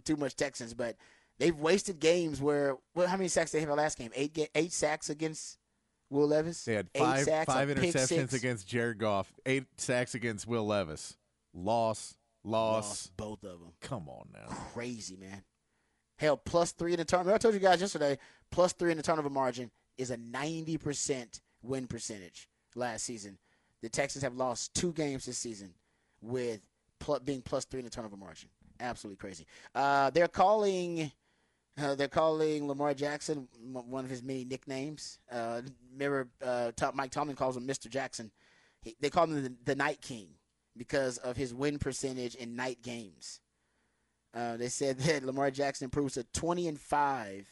too much Texans, but they've wasted games where how many sacks did they have in the last game? Eight sacks against Will Levis. They had 8 sacks, five a pick interceptions six. against Jared Goff, 8 sacks against Will Levis. Loss. Lost both of them. Come on now. Crazy, man. Hell, +3 in the turnover. I told you guys yesterday, +3 in the turnover margin is a 90% win percentage last season. The Texans have lost 2 games this season with being +3 in the turnover margin. Absolutely crazy. They're calling Lamar Jackson one of his many nicknames. Remember, Mike Tomlin calls him Mr. Jackson. They call him the Night King because of his win percentage in night games. They said that Lamar Jackson improves to 20-5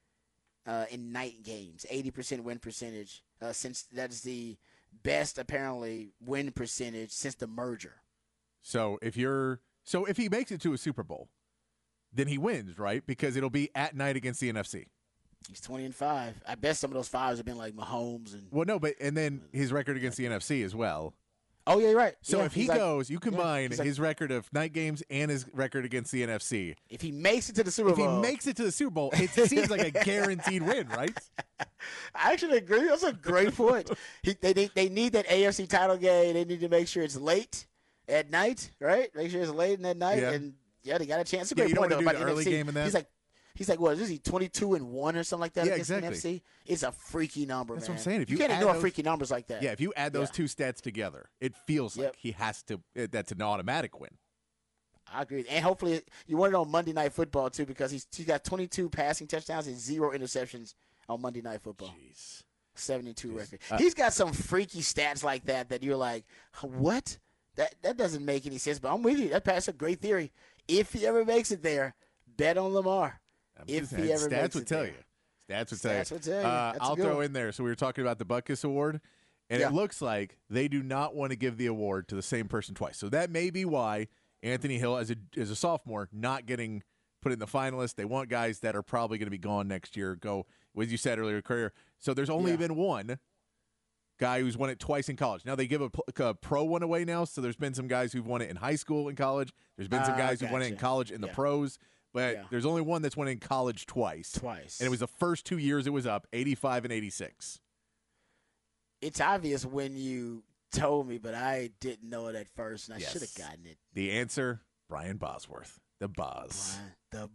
in night games, 80% win percentage. Since that is the best apparently win percentage since the merger. So if he makes it to a Super Bowl, then he wins, right? Because it'll be at night against the NFC. He's 20-5. I bet some of those fives have been like Mahomes and. Well, no, and then his record against the NFC as well. Oh yeah, you're right. So yeah, if he goes, you combine his record of night games and his record against the NFC. If he makes it to the Super Bowl, it seems like a guaranteed win, right? I actually agree. That's a great point. They need that AFC title game. They need to make sure it's late at night, right? Make sure it's late in that night, and they got a chance. It's a great point though about the early NFC. Game in that. He's like, what is he, 22-1 or something like that against exactly. the NFC? It's a freaky number, That's man. what I'm saying. If you can't ignore freaky numbers like that. Yeah, if you add those two stats together, it feels like he has to. That's an automatic win. I agree. And hopefully you want it on Monday Night Football, too, because he's got 22 passing touchdowns and 0 interceptions on Monday Night Football. Jeez. 72 record. He's got some freaky stats like that you're like, what? That doesn't make any sense, but I'm with you. That's a great theory. If he ever makes it there, bet on Lamar. If he ever stats makes would it tell there. you. Stats would tell you. I'll throw in there. So we were talking about the Butkus Award, and it looks like they do not want to give the award to the same person twice. So that may be why Anthony Hill, as a sophomore, not getting put in the finalists. They want guys that are probably going to be gone next year. Go, as you said earlier, career. So there's only been one guy who's won it twice in college. Now they give a pro one away now. So there's been some guys who've won it in high school and college. There's been some guys who've won it in college in the pros. But there's only one that's won in college twice. And it was the first 2 years it was up, 85 and 86. It's obvious when you told me, but I didn't know it at first, and I should have gotten it. The answer, Brian Bosworth. The Boz. The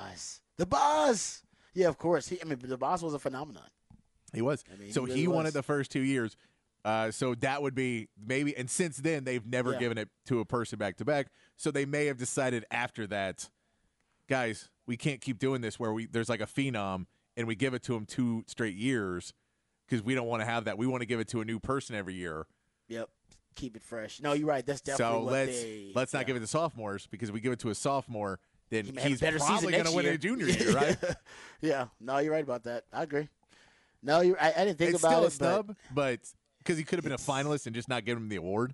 Boz. Yeah, of course. The Boz was a phenomenon. He was. So he won it the first 2 years. So that would be maybe, and since then they've never given it to a person back-to-back. So they may have decided after that, guys, we can't keep doing this where there's like a phenom and we give it to him 2 straight years because we don't want to have that. We want to give it to a new person every year. Yep. Keep it fresh. No, you're right. That's definitely let's not give it to sophomores because if we give it to a sophomore, then he's better probably going to win it a junior year, right? Yeah. No, you're right about that. I agree. No, I didn't think it's about still it. A snub, but because he could have been a finalist and just not give him the award.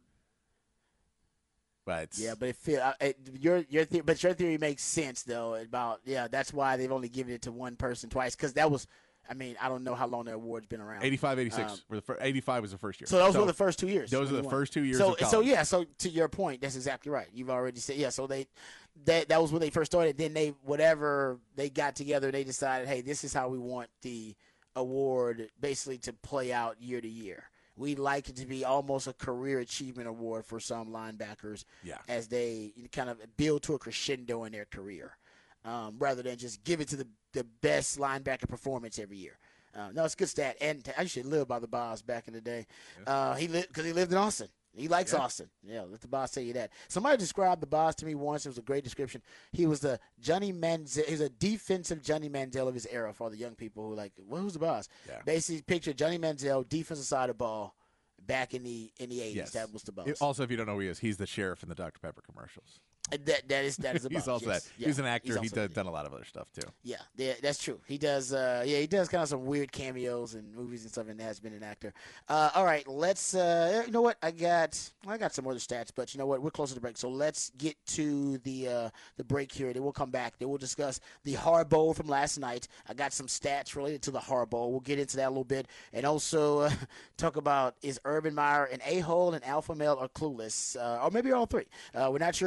But yeah, but your theory makes sense though. That's why they've only given it to one person twice because that was. I don't know how long the award's been around. 85, 86. 85 was the first year. So those were the first 2 years. Those are the first 2 years of college. So to your point, that's exactly right. You've already said, so that was when they first started. Then whatever they got together, they decided, hey, this is how we want the award basically to play out year to year. We like it to be almost a career achievement award for some linebackers as they kind of build to a crescendo in their career. Rather than just give it to the best linebacker performance every year. No, it's a good stat. And I used to live by the Boz back in the day. He lived in Austin. He likes Austin. Yeah, let the Boz tell you that. Somebody described the Boz to me once. It was a great description. He was the Johnny Manziel. He was a defensive Johnny Manziel of his era for the young people who who's the Boz? Yeah. Basically, picture Johnny Manziel, defensive side of the ball, back in the 80s. Yes. That was the Boz. Also, if you don't know who he is, he's the sheriff in the Dr. Pepper commercials. That is the Boz. He's also that. He's an actor. He's done a lot of other stuff too. Yeah, that's true. He does. He does kind of some weird cameos in movies and stuff, and has been an actor. All right, let's. You know what? I got some other stats, but you know what? We're close to the break, so let's get to the break here. Then we'll come back. Then we'll discuss the Horror Bowl from last night. I got some stats related to the Horror Bowl. We'll get into that a little bit, and also talk about is Urban Meyer an a-hole, an alpha male, or clueless, or maybe all three. We're not sure about that.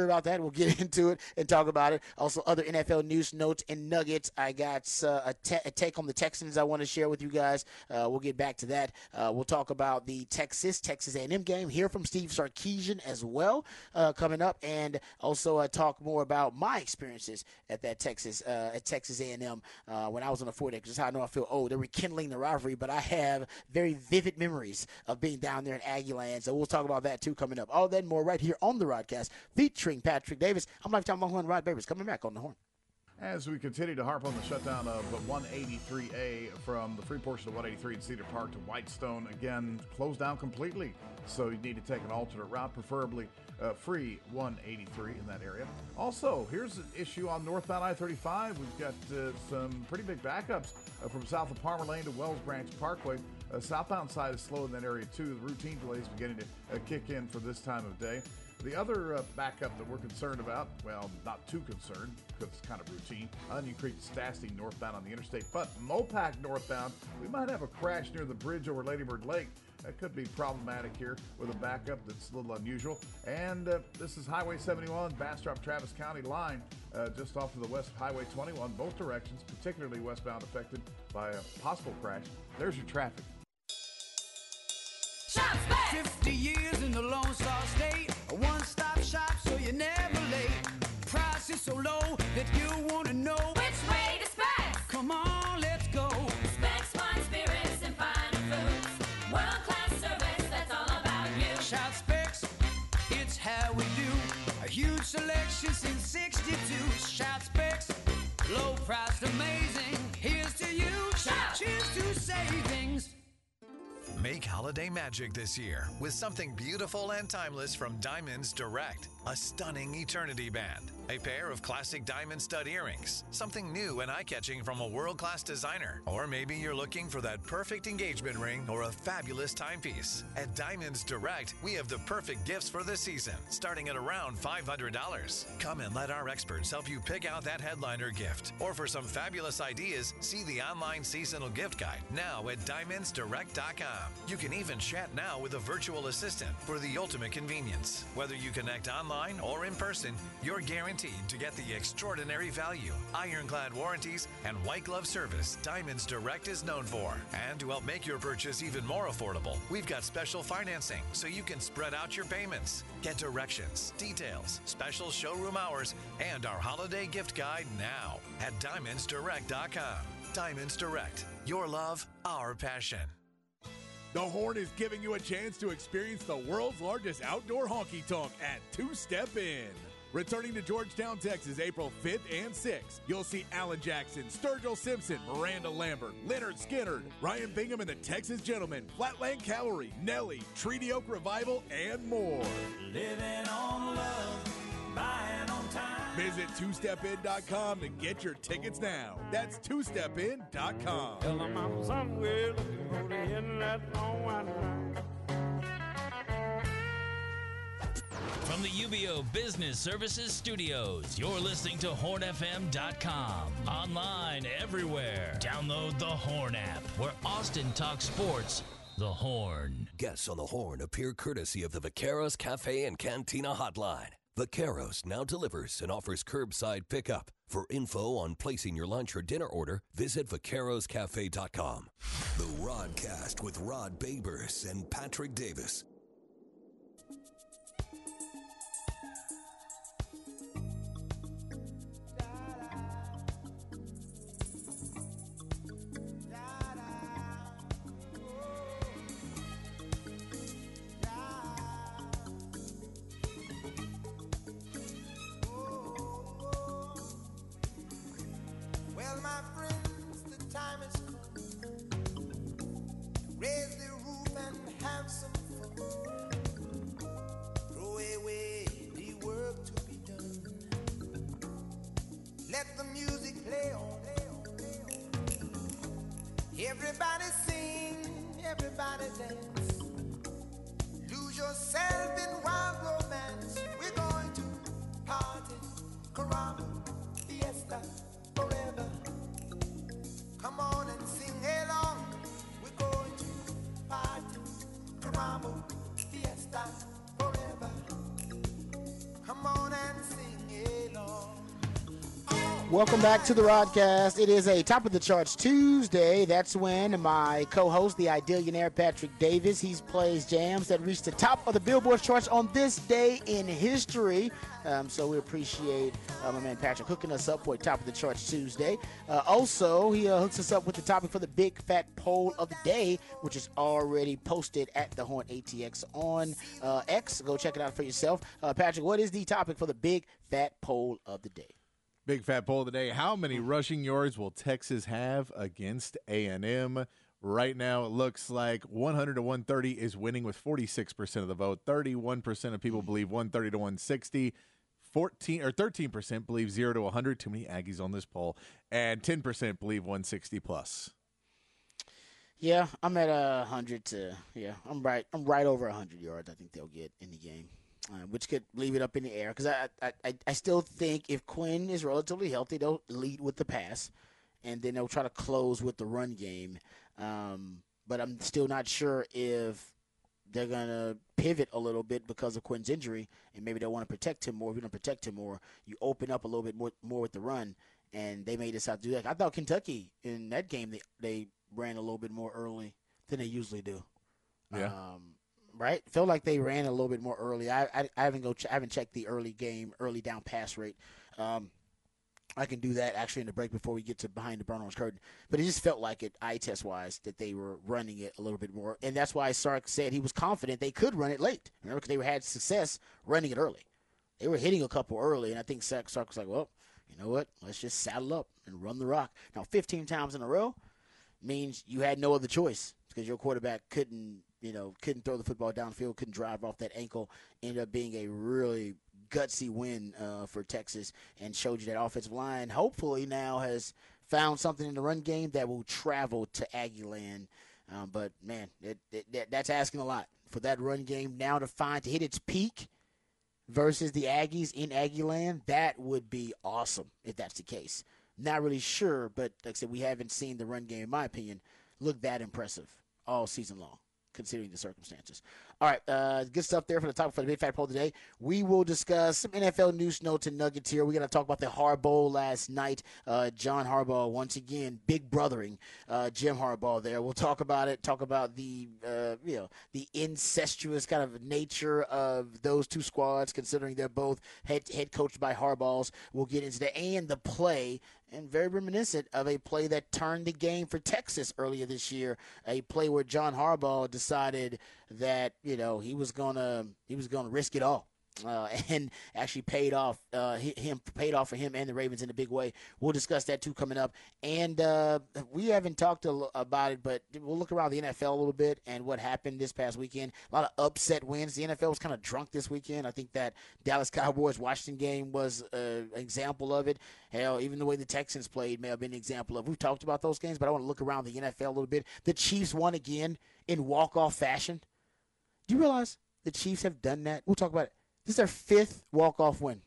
We'll get into it and talk about it. Also, other NFL news, notes, and nuggets. I got a take on the Texans I want to share with you guys. We'll get back to that. We'll talk about the Texas A&M game. Hear from Steve Sarkisian as well coming up, and also talk more about my experiences at that Texas A&M when I was on the 4 Acres. That's how I know I feel old. They're rekindling the rivalry, but I have very vivid memories of being down there in Aggie Land. So we'll talk about that too coming up. All that and more right here on the Rodcast featuring Patrick Davis. I'm Lifetime Longhorn Rod Babers coming back on the Horn. As we continue to harp on the shutdown of 183A from the free portion of 183 in Cedar Park to Whitestone, again, closed down completely. So you need to take an alternate route, preferably free 183 in that area. Also, here's an issue on northbound I-35. We've got some pretty big backups from south of Palmer Lane to Wells Branch Parkway. Southbound side is slow in that area, too. The routine delays beginning to kick in for this time of day. The other backup that we're concerned about, well, not too concerned because it's kind of routine, Onion Creek to Stastine northbound on the interstate, but Mopac northbound, we might have a crash near the bridge over Lady Bird Lake. That could be problematic here with a backup that's a little unusual. And this is Highway 71, Bastrop, Travis County line, just off of the West Highway 21, both directions, particularly westbound, affected by a possible crash. There's your traffic. 50 years in the Lone Star State, a one-stop shop so you're never late. Price is so low that you want to know which way to Specs. Come on, let's go. Specs wine, spirits, and finer foods. World-class service, that's all about you. Shout Specs, it's how we do. A huge selection since 62. Shout Specs, low priced, amazing. Here's to you. Shout. Cheers to savings. Make holiday magic this year with something beautiful and timeless from Diamonds Direct. A stunning eternity band, a pair of classic diamond stud earrings, something new and eye-catching from a world-class designer, or maybe you're looking for that perfect engagement ring or a fabulous timepiece. At Diamonds Direct, we have the perfect gifts for the season, starting at around $500. Come and let our experts help you pick out that headliner gift. Or for some fabulous ideas, see the online seasonal gift guide now at diamondsdirect.com. You can even chat now with a virtual assistant for the ultimate convenience. Whether you connect online or in person, you're guaranteed to get the extraordinary value, ironclad warranties, and white glove service Diamonds Direct is known for. And to help make your purchase even more affordable, we've got special financing so you can spread out your payments. Get directions, details, special showroom hours, and our holiday gift guide now at diamondsdirect.com. Diamonds Direct, your love, our passion. The Horn is giving you a chance to experience the world's largest outdoor honky-tonk at Two Step Inn. Returning to Georgetown, Texas, April 5th and 6th, you'll see Alan Jackson, Sturgill Simpson, Miranda Lambert, Leonard Skinner, Ryan Bingham and the Texas Gentlemen, Flatland Cavalry, Nelly, Treaty Oak Revival, and more. Living on love, buying on time. Visit twostepin.com to get your tickets now. That's twostepin.com. Tell them I'm somewhere looking for the end that long line. From the UBO Business Services Studios, you're listening to HornFM.com. Online everywhere. Download the Horn app, where Austin talks sports. The Horn. Guests on the Horn appear courtesy of the Vaqueros Cafe and Cantina Hotline. Vaqueros now delivers and offers curbside pickup. For info on placing your lunch or dinner order, visit vaqueroscafe.com. The Rodcast with Rod Babers and Patrick Davis. Well, my friends, the time has come. Raise the roof and have some fun. Throw away the work to be done. Let the music play on. Everybody sing, everybody dance. Lose yourself in wild romance. We're going to party, caramba, fiesta. Forever. Come on and sing along. We're going to party, caramba, fiesta, forever. Come on and sing Welcome back to the Rodcast. It is a Top of the Charts Tuesday. That's when my co-host, the Idealionaire Patrick Davis, he plays jams that reach the top of the Billboard charts on this day in history. So we appreciate my man Patrick hooking us up for a Top of the Charts Tuesday. Also, he hooks us up with the topic for the Big Fat Poll of the Day, which is already posted at the Horn ATX on X. Go check it out for yourself. Patrick, what is the topic for the Big Fat Poll of the Day? Big Fat Poll of the Day. How many rushing yards will Texas have against A&M? Right now, it looks like 100 to 130 is winning with 46% of the vote. 31% of people believe 130 to 160. 13% believe 0 to 100. Too many Aggies on this poll. And 10% believe 160 plus. Yeah, I'm at 100 to, I'm right over 100 yards I think they'll get in the game. Which could leave it up in the air because I still think if Quinn is relatively healthy, they'll lead with the pass, and then they'll try to close with the run game. But I'm still not sure if they're going to pivot a little bit because of Quinn's injury, and maybe they'll want to protect him more. If you don't protect him more, you open up a little bit more with the run, and they may decide to do that. I thought Kentucky in that game, they ran a little bit more early than they usually do. Yeah. Right? Felt like they ran a little bit more early. I haven't checked the early down pass rate. I can do that actually in the break before we get to behind the burn orange curtain. But it just felt like it, eye test wise, that they were running it a little bit more, and that's why Sark said he was confident they could run it late. Remember, because they had success running it early. They were hitting a couple early, and I think Sark was like, well, you know what? Let's just saddle up and run the rock. Now, 15 times in a row means you had no other choice because your quarterback couldn't throw the football downfield, couldn't drive off that ankle. Ended up being a really gutsy win for Texas and showed you that offensive line hopefully now has found something in the run game that will travel to Aggie land. But, man, that's asking a lot for that run game now to hit its peak versus the Aggies in Aggie land. That would be awesome if that's the case. Not really sure, but like I said, we haven't seen the run game, in my opinion, look that impressive all season long, considering the circumstances. All right, good stuff there for the topic for the Big Fat Poll today. We will discuss some NFL news, notes, and nuggets here. We're going to talk about the Harbaugh last night. John Harbaugh, once again, big brothering Jim Harbaugh there. We'll talk about it, talk about the incestuous kind of nature of those two squads, considering they're both head coached by Harbaughs. We'll get into that, and the play, and very reminiscent of a play that turned the game for Texas earlier this year, a play where John Harbaugh decided that he was gonna risk it all, and actually paid off for him and the Ravens in a big way. We'll discuss that too coming up, and we haven't talked about it, but we'll look around the NFL a little bit and what happened this past weekend. A lot of upset wins. The NFL was kind of drunk this weekend. I think that Dallas Cowboys Washington game was an example of it. Hell, even the way the Texans played may have been an example of. We've talked about those games, but I want to look around the NFL a little bit. The Chiefs won again in walk-off fashion. Do you realize the Chiefs have done that? We'll talk about it. This is their fifth walk-off win.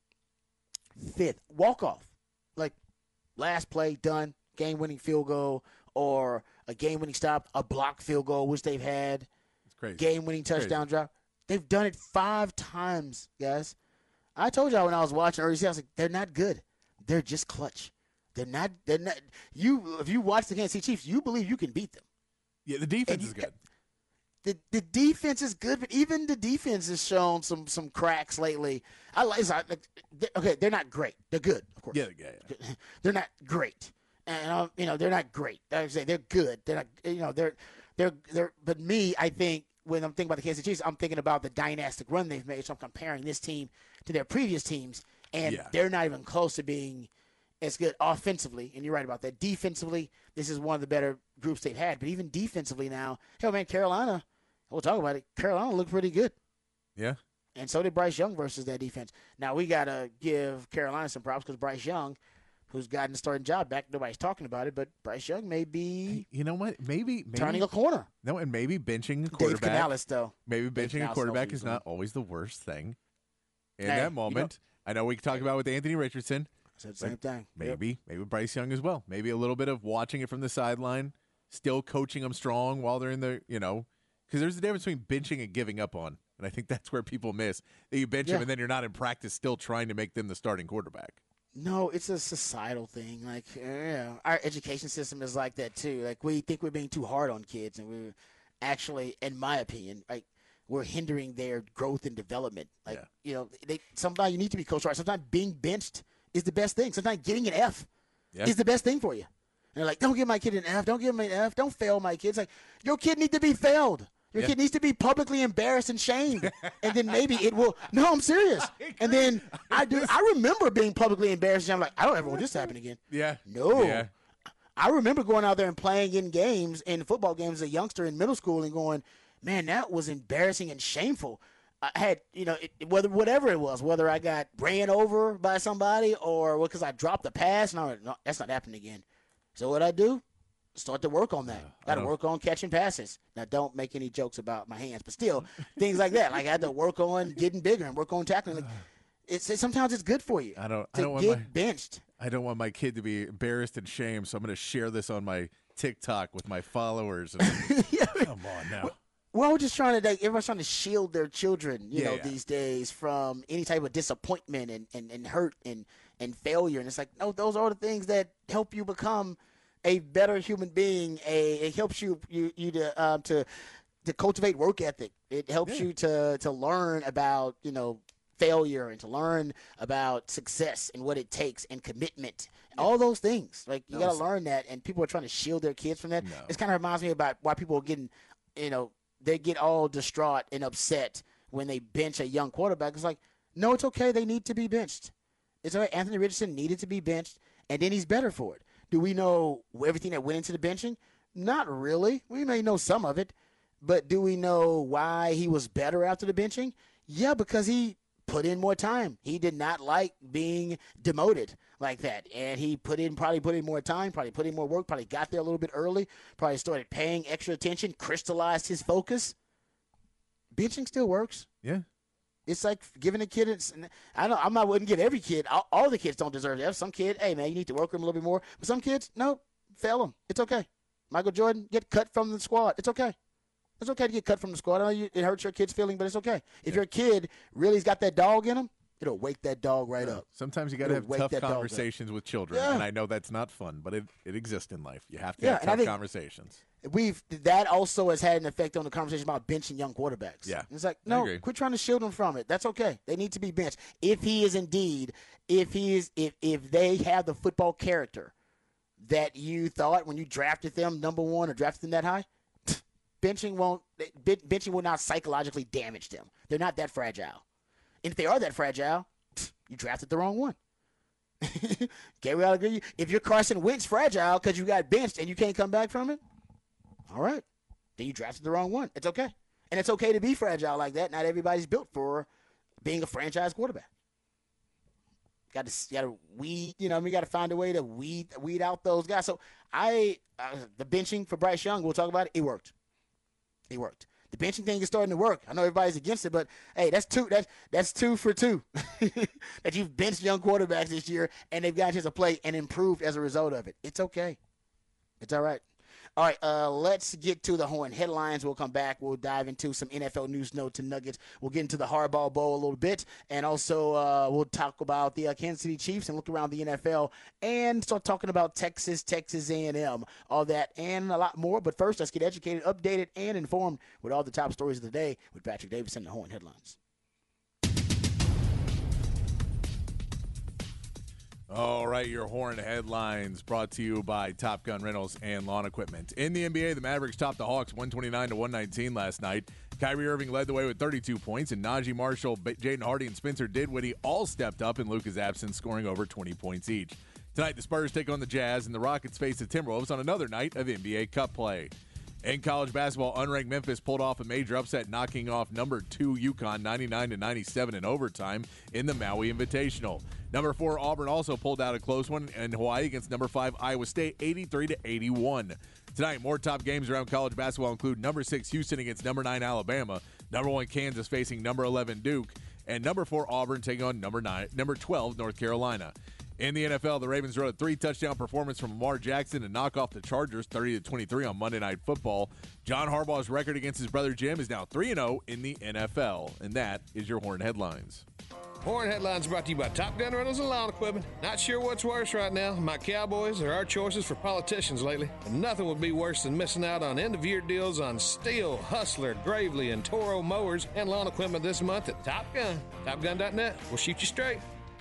Fifth. Walk-off. Like, last play, done, game-winning field goal, or a game-winning stop, a blocked field goal, which they've had. It's crazy. Game-winning touchdown drop. They've done it 5 times, guys. I told y'all when I was watching early season, I was like, they're not good. They're just clutch. They're not. If you watch the Kansas City Chiefs, you believe you can beat them. Yeah, the defense is good. The defense is good, but even the defense has shown some cracks lately. They're not great. They're good, of course. Yeah. They're not great, and they're not great. I say they're good. They're not. They're. But me, I think when I'm thinking about the Kansas City Chiefs, I'm thinking about the dynastic run they've made. So I'm comparing this team to their previous teams, and they're not even close to being as good offensively. And you're right about that. Defensively, this is one of the better groups they've had. But even defensively now, hell, man, Carolina. We'll talk about it. Carolina looked pretty good. Yeah. And so did Bryce Young versus that defense. Now, we got to give Carolina some props because Bryce Young, who's gotten the starting job back, nobody's talking about it, but Bryce Young may be you know what? Maybe turning a corner. No, and maybe benching a quarterback. Dave Canales, though. Maybe benching a quarterback is not always the worst thing. In that moment, I know we can talk about with Anthony Richardson. Said the same thing. Maybe Bryce Young as well. Maybe a little bit of watching it from the sideline, still coaching them strong while they're in the, because there's a difference between benching and giving up on. And I think that's where people miss. That you bench them and then you're not in practice still trying to make them the starting quarterback. No, it's a societal thing. Like, our education system is like that too. Like, we think we're being too hard on kids, and we're actually, in my opinion, like, we're hindering their growth and development. Like, sometimes you need to be coached right. Sometimes being benched is the best thing. Sometimes getting an F is the best thing for you. And they're like, don't give my kid an F. Don't give him an F. Don't fail my kid. It's like, your kid needs to be failed. Your kid needs to be publicly embarrassed and shamed, and then maybe it will. No, I'm serious. And then I remember being publicly embarrassed, and I'm like, I don't ever want this to happen again. Yeah. No. Yeah. I remember going out there and playing in games, in football games, as a youngster in middle school, and going, man, that was embarrassing and shameful. I had, whatever it was, whether I got ran over by somebody or because I dropped the pass, and I went, no, that's not happening again. So what I do? Start to work on that. Got to work on catching passes. Now, don't make any jokes about my hands, but still, things like that. Like, I had to work on getting bigger and work on tackling. Like, sometimes it's good for you. I don't to want get benched. I don't want my kid to be embarrassed and shamed, so I'm going to share this on my TikTok with my followers. Come on now. Well, we're just trying to, everyone's trying to shield their children, these days from any type of disappointment and hurt and failure. And it's like, no, those are the things that help you become a better human being. It helps you to cultivate work ethic. It helps you to learn about, failure and to learn about success and what it takes and commitment. All those things. Like, you got to learn that, and people are trying to shield their kids from that. It kind of reminds me about why people are getting, they get all distraught and upset when they bench a young quarterback. It's like, no, it's okay. They need to be benched. It's all right. Anthony Richardson needed to be benched, and then he's better for it. Do we know everything that went into the benching? Not really. We may know some of it, but do we know why he was better after the benching? Yeah, because he put in more time. He did not like being demoted like that, and he probably put in more time, probably put in more work, probably got there a little bit early, probably started paying extra attention, crystallized his focus. Benching still works. Yeah. It's like giving a kid I wouldn't give every kid. All the kids don't deserve that. Some kid, hey, man, you need to work with them a little bit more. But some kids, no, fail them. It's okay. Michael Jordan, get cut from the squad. It's okay. It's okay to get cut from the squad. I know it hurts your kid's feeling, but it's okay. If your kid really's got that dog in him, it'll wake that dog right up. Sometimes you got to have tough conversations with children, and I know that's not fun, but it exists in life. You have to have tough conversations. That also has had an effect on the conversation about benching young quarterbacks. Yeah. It's like, no, quit trying to shield them from it. That's okay. They need to be benched. If they have the football character that you thought when you drafted them number one or drafted them that high, benching will not psychologically damage them. They're not that fragile. And if they are that fragile, you drafted the wrong one. Gabriel, I'll agree. If you're Carson Wentz fragile because you got benched and you can't come back from it, all right, then you drafted the wrong one. It's okay. And it's okay to be fragile like that. Not everybody's built for being a franchise quarterback. Got to weed, we got to find a way to weed out those guys. So the benching for Bryce Young, we'll talk about it. It worked. It worked. The benching thing is starting to work. I know everybody's against it, but hey, that's 2 for 2 that you've benched young quarterbacks this year and they've got a chance to play and improved as a result of it. It's okay. It's all right. All right, let's get to the Horn headlines. We'll come back. We'll dive into some NFL news, notes, and nuggets. We'll get into the Harbaugh Bowl a little bit, and also we'll talk about the Kansas City Chiefs and look around the NFL and start talking about Texas A&M, all that and a lot more. But first, let's get educated, updated, and informed with all the top stories of the day with Patrick Davidson and the Horn headlines. All right, your Horn headlines brought to you by Top Gun Rentals and Lawn Equipment. In the NBA, the Mavericks topped the Hawks 129-119 last night. Kyrie Irving led the way with 32 points, and Najee Marshall, Jaden Hardy, and Spencer Dinwiddie all stepped up in Luka's absence, scoring over 20 points each. Tonight, the Spurs take on the Jazz, and the Rockets face the Timberwolves on another night of NBA Cup play. In college basketball, unranked Memphis pulled off a major upset, knocking off number 2 UConn 99-97 in overtime in the Maui Invitational. Number 4 Auburn also pulled out a close one in Hawaii against number 5 Iowa State 83-81. Tonight, more top games around college basketball include number 6 Houston against number 9 Alabama, number 1 Kansas facing number 11 Duke, and number 4 Auburn taking on number 12 North Carolina. In the NFL, the Ravens rode a 3-touchdown performance from Lamar Jackson to knock off the Chargers 30-23 on Monday Night Football. John Harbaugh's record against his brother Jim is now 3-0 in the NFL. And that is your Horn headlines. Horn Headlines brought to you by Top Gun Rentals and Lawn Equipment. Not sure what's worse right now, my Cowboys or our choices for politicians lately. But nothing would be worse than missing out on end-of-year deals on Steel, Hustler, Gravely, and Toro mowers and lawn equipment this month at Top Gun. TopGun.net. We'll shoot you straight.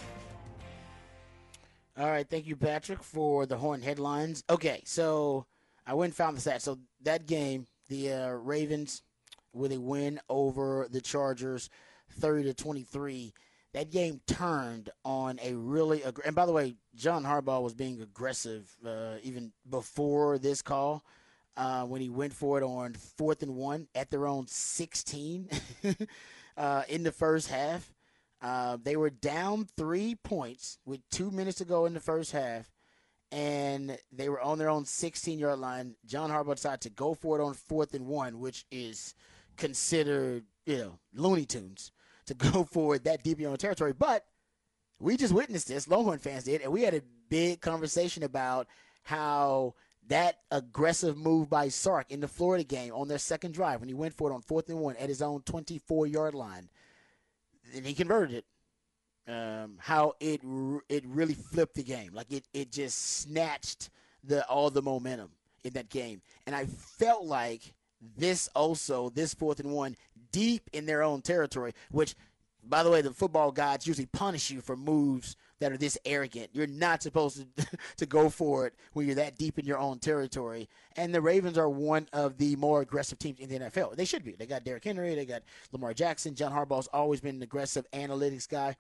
All right, thank you, Patrick, for the Horn Headlines. Okay, so I went and found the stat. So that game, the Ravens with a win over the Chargers, 30-23. That game turned on a really and by the way, John Harbaugh was being aggressive even before this call when he went for it on 4th and 1 at their own 16 in the first half. They were down 3 points with 2 minutes to go in the first half, and they were on their own 16-yard line. John Harbaugh decided to go for it on 4th and 1, which is considered, Looney Tunes, to go for it that deep in your own territory. But we just witnessed this, Longhorn fans did, and we had a big conversation about how that aggressive move by Sark in the Florida game on their second drive when he went for it on 4th and 1 at his own 24-yard line, and he converted it, how it really flipped the game. Like it just snatched all the momentum in that game. And I felt like this 4th and 1 deep in their own territory, which, by the way, the football gods usually punish you for moves that are this arrogant. You're not supposed to go for it when you're that deep in your own territory. And the Ravens are one of the more aggressive teams in the NFL. They should be. They got Derrick Henry. They got Lamar Jackson. John Harbaugh's always been an aggressive analytics guy.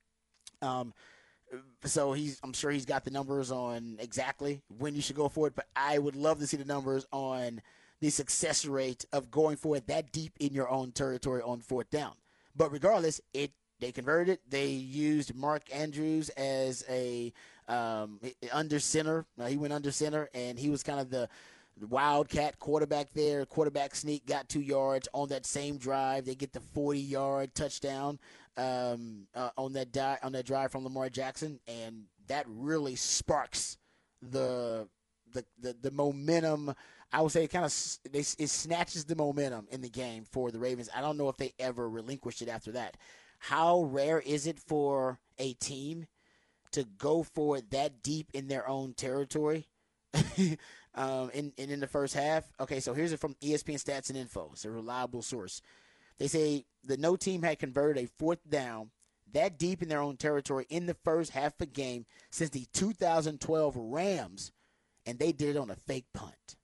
So I'm sure he's got the numbers on exactly when you should go for it. But I would love to see the numbers on the success rate of going for it that deep in your own territory on 4th down. But regardless, they converted it. They used Mark Andrews as a under center. He went under center, and he was kind of the wildcat quarterback there. Quarterback sneak, got 2 yards on that same drive. They get the 40-yard touchdown on that drive from Lamar Jackson, and that really sparks the momentum. I would say it snatches the momentum in the game for the Ravens. I don't know if they ever relinquished it after that. How rare is it for a team to go for it that deep in their own territory in the first half? Okay, so here's it from ESPN Stats and Info. It's a reliable source. They say that no team had converted a 4th down that deep in their own territory in the first half of a game since the 2012 Rams, and they did it on a fake punt.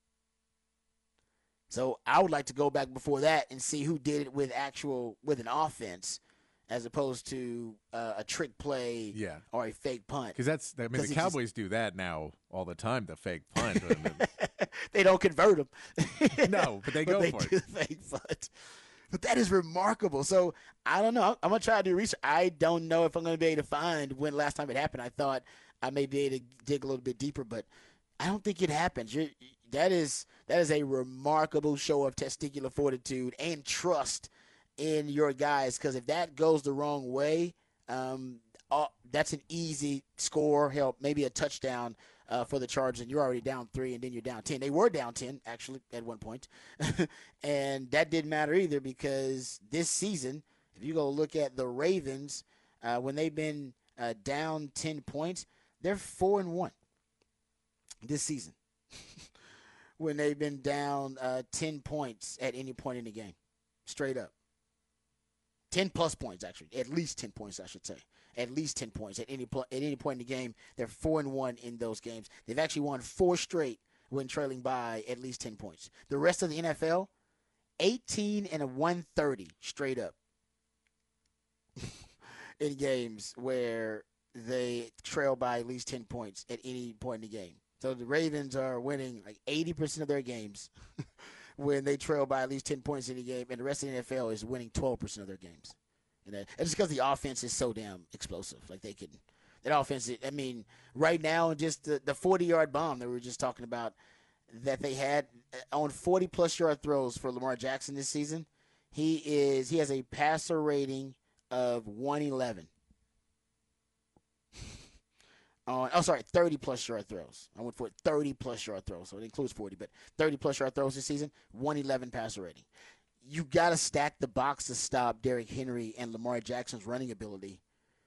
So I would like to go back before that and see who did it with an offense as opposed to a trick play or a fake punt. Because the Cowboys do that now all the time, the fake punt. They don't convert them. No, but they go for it. The fake punt. But that is remarkable. So I don't know. I'm going to try to do research. I don't know if I'm going to be able to find when last time it happened. I thought I may be able to dig a little bit deeper, but I don't think it happens. That is a remarkable show of testicular fortitude and trust in your guys, because if that goes the wrong way, that's an easy score, maybe a touchdown for the Chargers, and you're already down 3, and then you're down 10. They were down 10, actually, at one point. And that didn't matter either, because this season, if you go look at the Ravens, when they've been down 10 points, they're 4-1 this season. When they've been down 10 points at any point in the game, straight up. 10-plus points, actually. At least 10 points, I should say. At least 10 points at any point in the game. They're 4-1 in those games. They've actually won 4 straight when trailing by at least 10 points. The rest of the NFL, 18-130 straight up in games where they trail by at least 10 points at any point in the game. So the Ravens are winning like 80% of their games when they trail by at least 10 points in the game, and the rest of the NFL is winning 12% of their games. And it's because the offense is so damn explosive. Like that offense, right now, just the 40-yard bomb that we were just talking about that they had on 40-plus yard throws for Lamar Jackson this season, he has a passer rating of 111. 30-plus yard throws. I went for 30-plus yard throws, so it includes 40, but 30-plus yard throws this season, 111 passer rating. you got to stack the box to stop Derrick Henry and Lamar Jackson's running ability.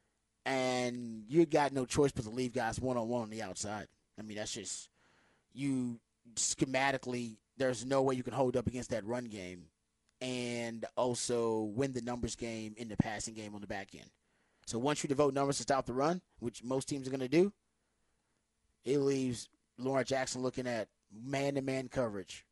And you got no choice but to leave guys one-on-one on the outside. I mean, that's just you schematically. There's no way you can hold up against that run game and also win the numbers game in the passing game on the back end. So once you devote numbers to stop the run, which most teams are going to do, it leaves Lamar Jackson looking at man-to-man coverage.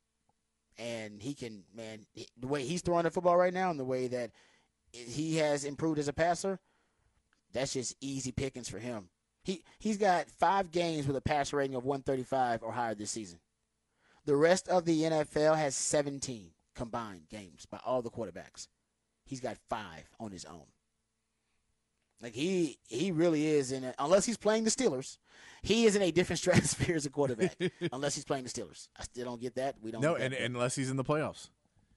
And he can, the way he's throwing the football right now and the way that he has improved as a passer, that's just easy pickings for him. He's got 5 games with a passer rating of 135 or higher this season. The rest of the NFL has 17 combined games by all the quarterbacks. He's got 5 on his own. Like he really is unless he's playing the Steelers, he is in a different stratosphere as a quarterback. Unless he's playing the Steelers, I still don't get that. We don't. No, and unless he's in the playoffs.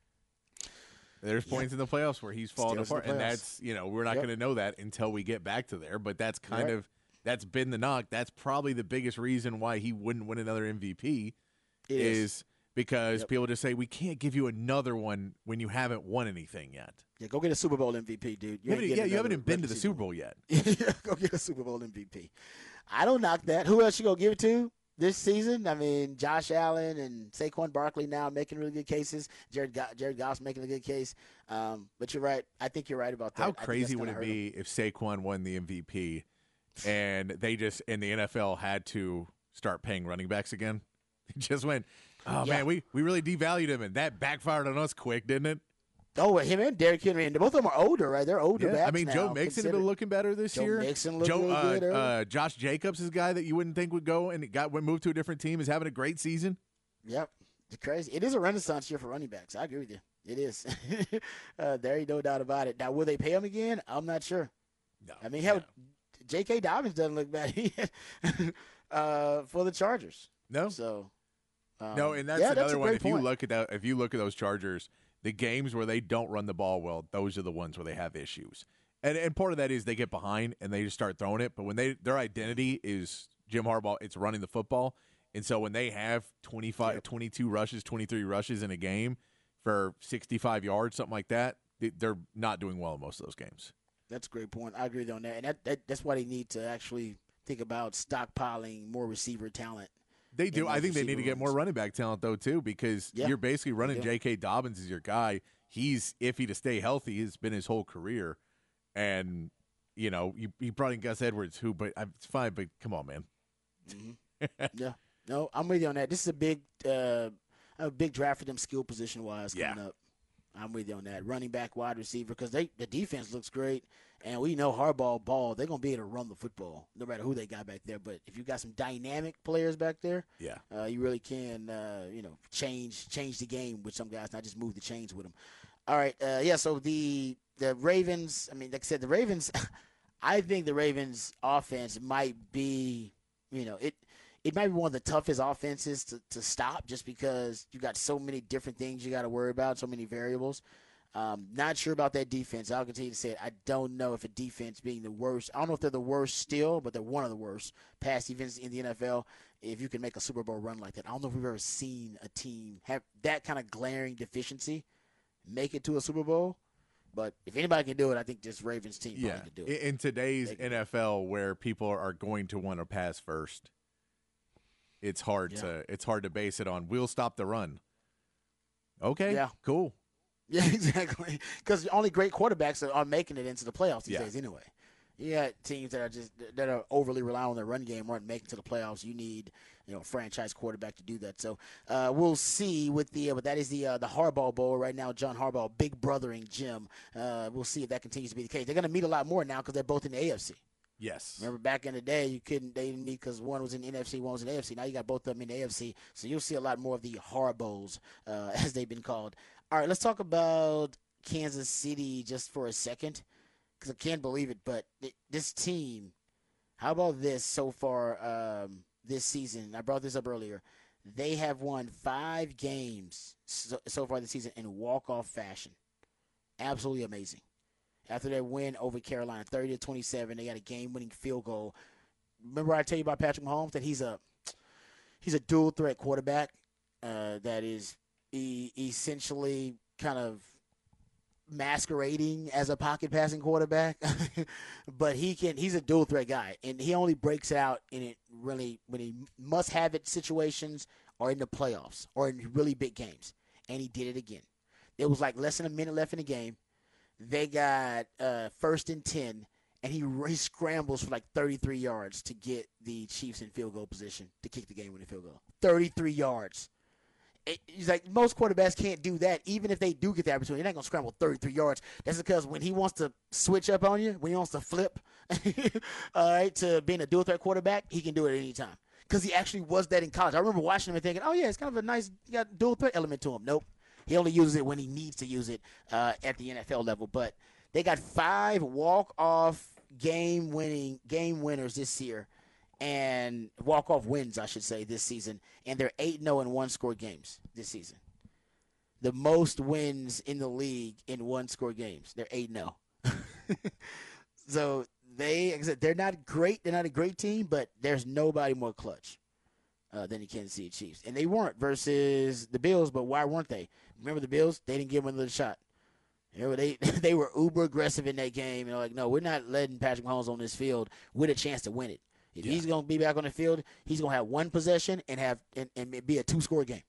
There's points in the playoffs where he's falling apart, and that's we're not going to know that until we get back to there. But that's that's been the knock. That's probably the biggest reason why he wouldn't win another MVP is because people just say we can't give you another one when you haven't won anything yet. Yeah, go get a Super Bowl MVP, dude. You haven't even been to the Super Bowl yet. Go get a Super Bowl MVP. I don't knock that. Who else you gonna give it to this season? I mean, Josh Allen and Saquon Barkley now making really good cases. Jared Goff's making a good case. But you're right. I think you're right about that. How crazy would it be if Saquon won the MVP and they just in the NFL had to start paying running backs again? They just went, man, we really devalued him, and that backfired on us quick, didn't it? Oh, him and Derrick Henry, and both of them are older, right? They're older backs I mean, now, Joe Mixon has been looking better this year. Joe Mixon looked really good. Josh Jacobs is a guy that you wouldn't think would go and moved to a different team, is having a great season. Yep. It's crazy. It is a renaissance year for running backs. I agree with you. It is. There ain't no doubt about it. Now, will they pay him again? I'm not sure. No. I mean, J.K. Dobbins doesn't look bad for the Chargers. No. So. No, and that's another one. If you look at those Chargers, the games where they don't run the ball well, those are the ones where they have issues. And part of that is they get behind and they just start throwing it. But when their identity is Jim Harbaugh, it's running the football. And so when they have 22 rushes, 23 rushes in a game for 65 yards, something like that, they're not doing well in most of those games. That's a great point. I agree on that. And that's why they need to actually think about stockpiling more receiver talent. They do. I think they need to get more running back talent, though, too, because you're basically running J.K. Dobbins as your guy. He's iffy to stay healthy. It's been his whole career. And, you brought in Gus Edwards, but it's fine, but come on, man. Mm-hmm. Yeah. No, I'm with you on that. This is a big draft for them skill position-wise coming up. I'm with you on that. Running back, wide receiver, because the defense looks great. And we know Harbaugh ball, they're going to be able to run the football no matter who they got back there. But if you got some dynamic players back there, you really can, change the game with some guys, not just move the chains with them. All right, so the Ravens, I mean, like I said, the Ravens, I think the Ravens offense might be, it might be one of the toughest offenses to stop just because you got so many different things you got to worry about, so many variables. Not sure about that defense. I'll continue to say it. I don't know if a defense being the worst. I don't know if they're the worst still, but they're one of the worst pass defenses in the NFL. If you can make a Super Bowl run like that, I don't know if we've ever seen a team have that kind of glaring deficiency make it to a Super Bowl. But if anybody can do it, I think this Ravens team probably can do it. In today's NFL, where people are going to want to pass first, it's hard to base it on. We'll stop the run. Okay, cool. Yeah, exactly. Because only great quarterbacks are making it into the playoffs these days anyway. You got teams that are overly relying on their run game aren't making it to the playoffs. You need a franchise quarterback to do that. So we'll see with but that is the Harbaugh Bowl right now. John Harbaugh, big brothering Jim. We'll see if that continues to be the case. They're going to meet a lot more now because they're both in the AFC. Yes. Remember back in the day, they didn't meet because one was in the NFC, one was in the AFC. Now you got both of them in the AFC. So you'll see a lot more of the Harbaughs, as they've been called. All right, let's talk about Kansas City just for a second because I can't believe it. But this team, how about this so far this season? I brought this up earlier. They have won 5 games so far this season in walk-off fashion. Absolutely amazing. After their win over Carolina, 30-27, they got a game-winning field goal. Remember I tell you about Patrick Mahomes, that he's a dual-threat quarterback that is essentially kind of masquerading as a pocket passing quarterback, but he's a dual threat guy, and he only breaks out in it really when he must have it situations or in the playoffs or in really big games. And he did it again. It was like less than a minute left in the game. They got 1st and 10, and he scrambles for like 33 yards to get the Chiefs in field goal position to kick the game-winning field goal. 33 yards. He's like, most quarterbacks can't do that, even if they do get the opportunity. They're not going to scramble 33 yards. That's because when he wants to switch up on you, when he wants to flip all right, to being a dual-threat quarterback, he can do it at any time. Because he actually was that in college. I remember watching him and thinking, oh, yeah, it's kind of a nice dual-threat element to him. Nope. He only uses it when he needs to use it at the NFL level. But they got 5 walk-off game winners this year. And walk-off wins, I should say, this season. And they're 8-0 in one-score games this season. The most wins in the league in one-score games. They're 8-0. So they're not great. They're not a great team, but there's nobody more clutch than the Kansas City Chiefs. And they weren't versus the Bills, but why weren't they? Remember the Bills? They didn't give them another shot. You know, they were uber aggressive in that game. And they're like, no, we're not letting Patrick Mahomes on this field with a chance to win it. If he's going to be back on the field, he's going to have one possession and be a 2-score game.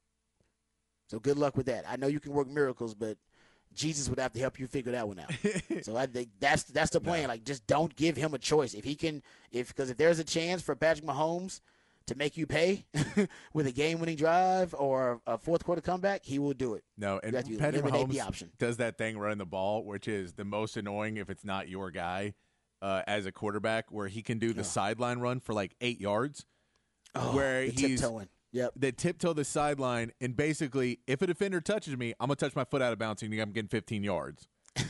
So good luck with that. I know you can work miracles, but Jesus would have to help you figure that one out. So I think that's the plan. Like, just don't give him a choice. Because if there's a chance for Patrick Mahomes to make you pay with a game-winning drive or a fourth-quarter comeback, he will do it. No, and Patrick Mahomes does that thing running the ball, which is the most annoying if it's not your guy. As a quarterback, where he can do the sideline run for like 8 yards, where he's tiptoeing. Yep. They tiptoe the sideline, and basically, if a defender touches me, I'm gonna touch my foot out of bounds, and I'm getting 15 yards.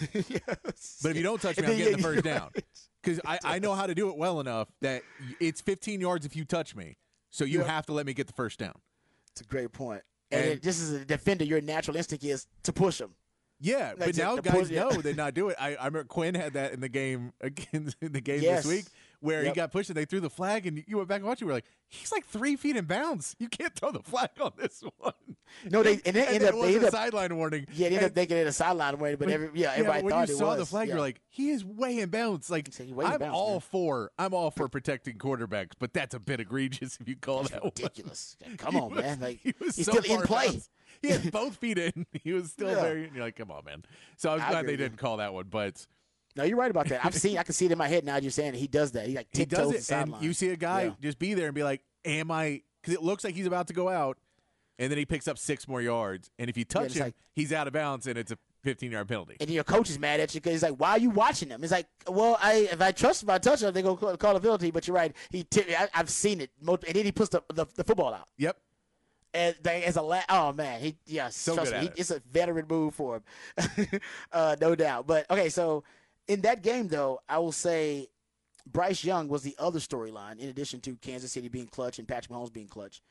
Yes. But if you don't touch me, I'm getting the first down because I know how to do it well enough that it's 15 yards if you touch me, so you have to let me get the first down. It's a great point. And just as a defender, your natural instinct is to push him. Yeah, but now guys know they not do it. I remember Quinn had that in the game this week where he got pushed and they threw the flag, and you went back and watched it. You were like, he's like 3 feet in bounds. You can't throw the flag on this one. No, they ended up sideline warning. Yeah, they ended up making it a sideline warning, but everybody when thought it was. When you saw the flag, you're like, he is way in bounds. Like, I'm all for protecting quarterbacks, but that's a bit egregious if you call that ridiculous. Come on, man. Like, he's so still in play. He had both feet in. He was still there. And you're like, come on, man. So I was glad they didn't call that one. But no, you're right about that. I can see it in my head now. You're saying he does that. He tiptoes the sideline. And you see a guy just be there and be like, am I? Because it looks like he's about to go out, and then he picks up 6 more yards. And if you touch him, he's out of bounds, and it's a 15-yard penalty. And your coach is mad at you because he's like, why are you watching him? It's like, well, if I touch him, they're going to call a penalty. But you're right. I've seen it. And then he puts the football out. Yep. And oh man, trust me, it's a veteran move for him, no doubt. But okay, so in that game though, I will say Bryce Young was the other storyline in addition to Kansas City being clutch and Patrick Mahomes being clutch.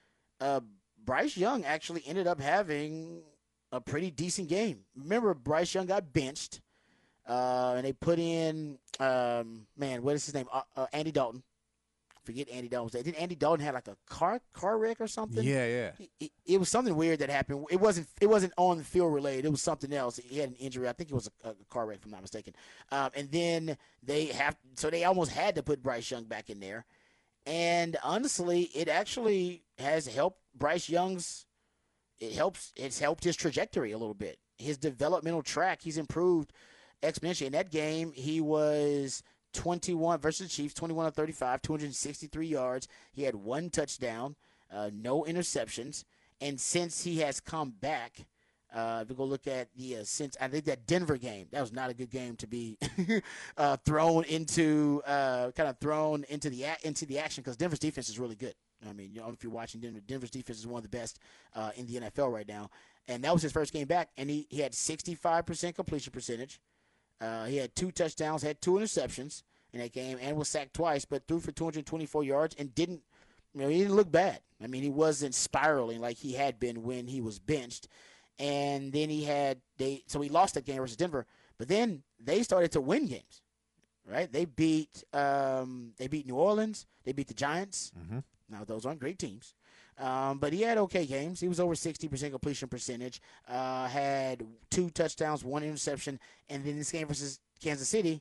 Bryce Young actually ended up having a pretty decent game. Remember, Bryce Young got benched, and they put in what is his name? Andy Dalton. Forget Andy Dalton was there. Didn't Andy Dalton have like a car wreck or something? Yeah. It was something weird that happened. It wasn't on the field related. It was something else. He had an injury. I think it was a car wreck, if I'm not mistaken. And then they almost had to put Bryce Young back in there. And honestly, it actually has helped Bryce Young's. It's helped his trajectory a little bit. His developmental track. He's improved exponentially. In that game, he was 21 versus the Chiefs, 21 of 35, 263 yards. He had 1 touchdown, no interceptions. And since he has come back, if we go look at since I think that Denver game, that was not a good game to be thrown into the action because Denver's defense is really good. I mean, if you're watching Denver's defense is one of the best in the NFL right now. And that was his first game back, and he had 65% completion percentage. He had 2 touchdowns, had 2 interceptions in that game, and was sacked twice, but threw for 224 yards and he didn't look bad. I mean, he wasn't spiraling like he had been when he was benched. And then he lost that game versus Denver, but then they started to win games, right? They beat New Orleans, they beat the Giants, Now, those aren't great teams. But he had okay games. He was over 60% completion percentage, had 2 touchdowns, 1 interception, and then this game versus Kansas City,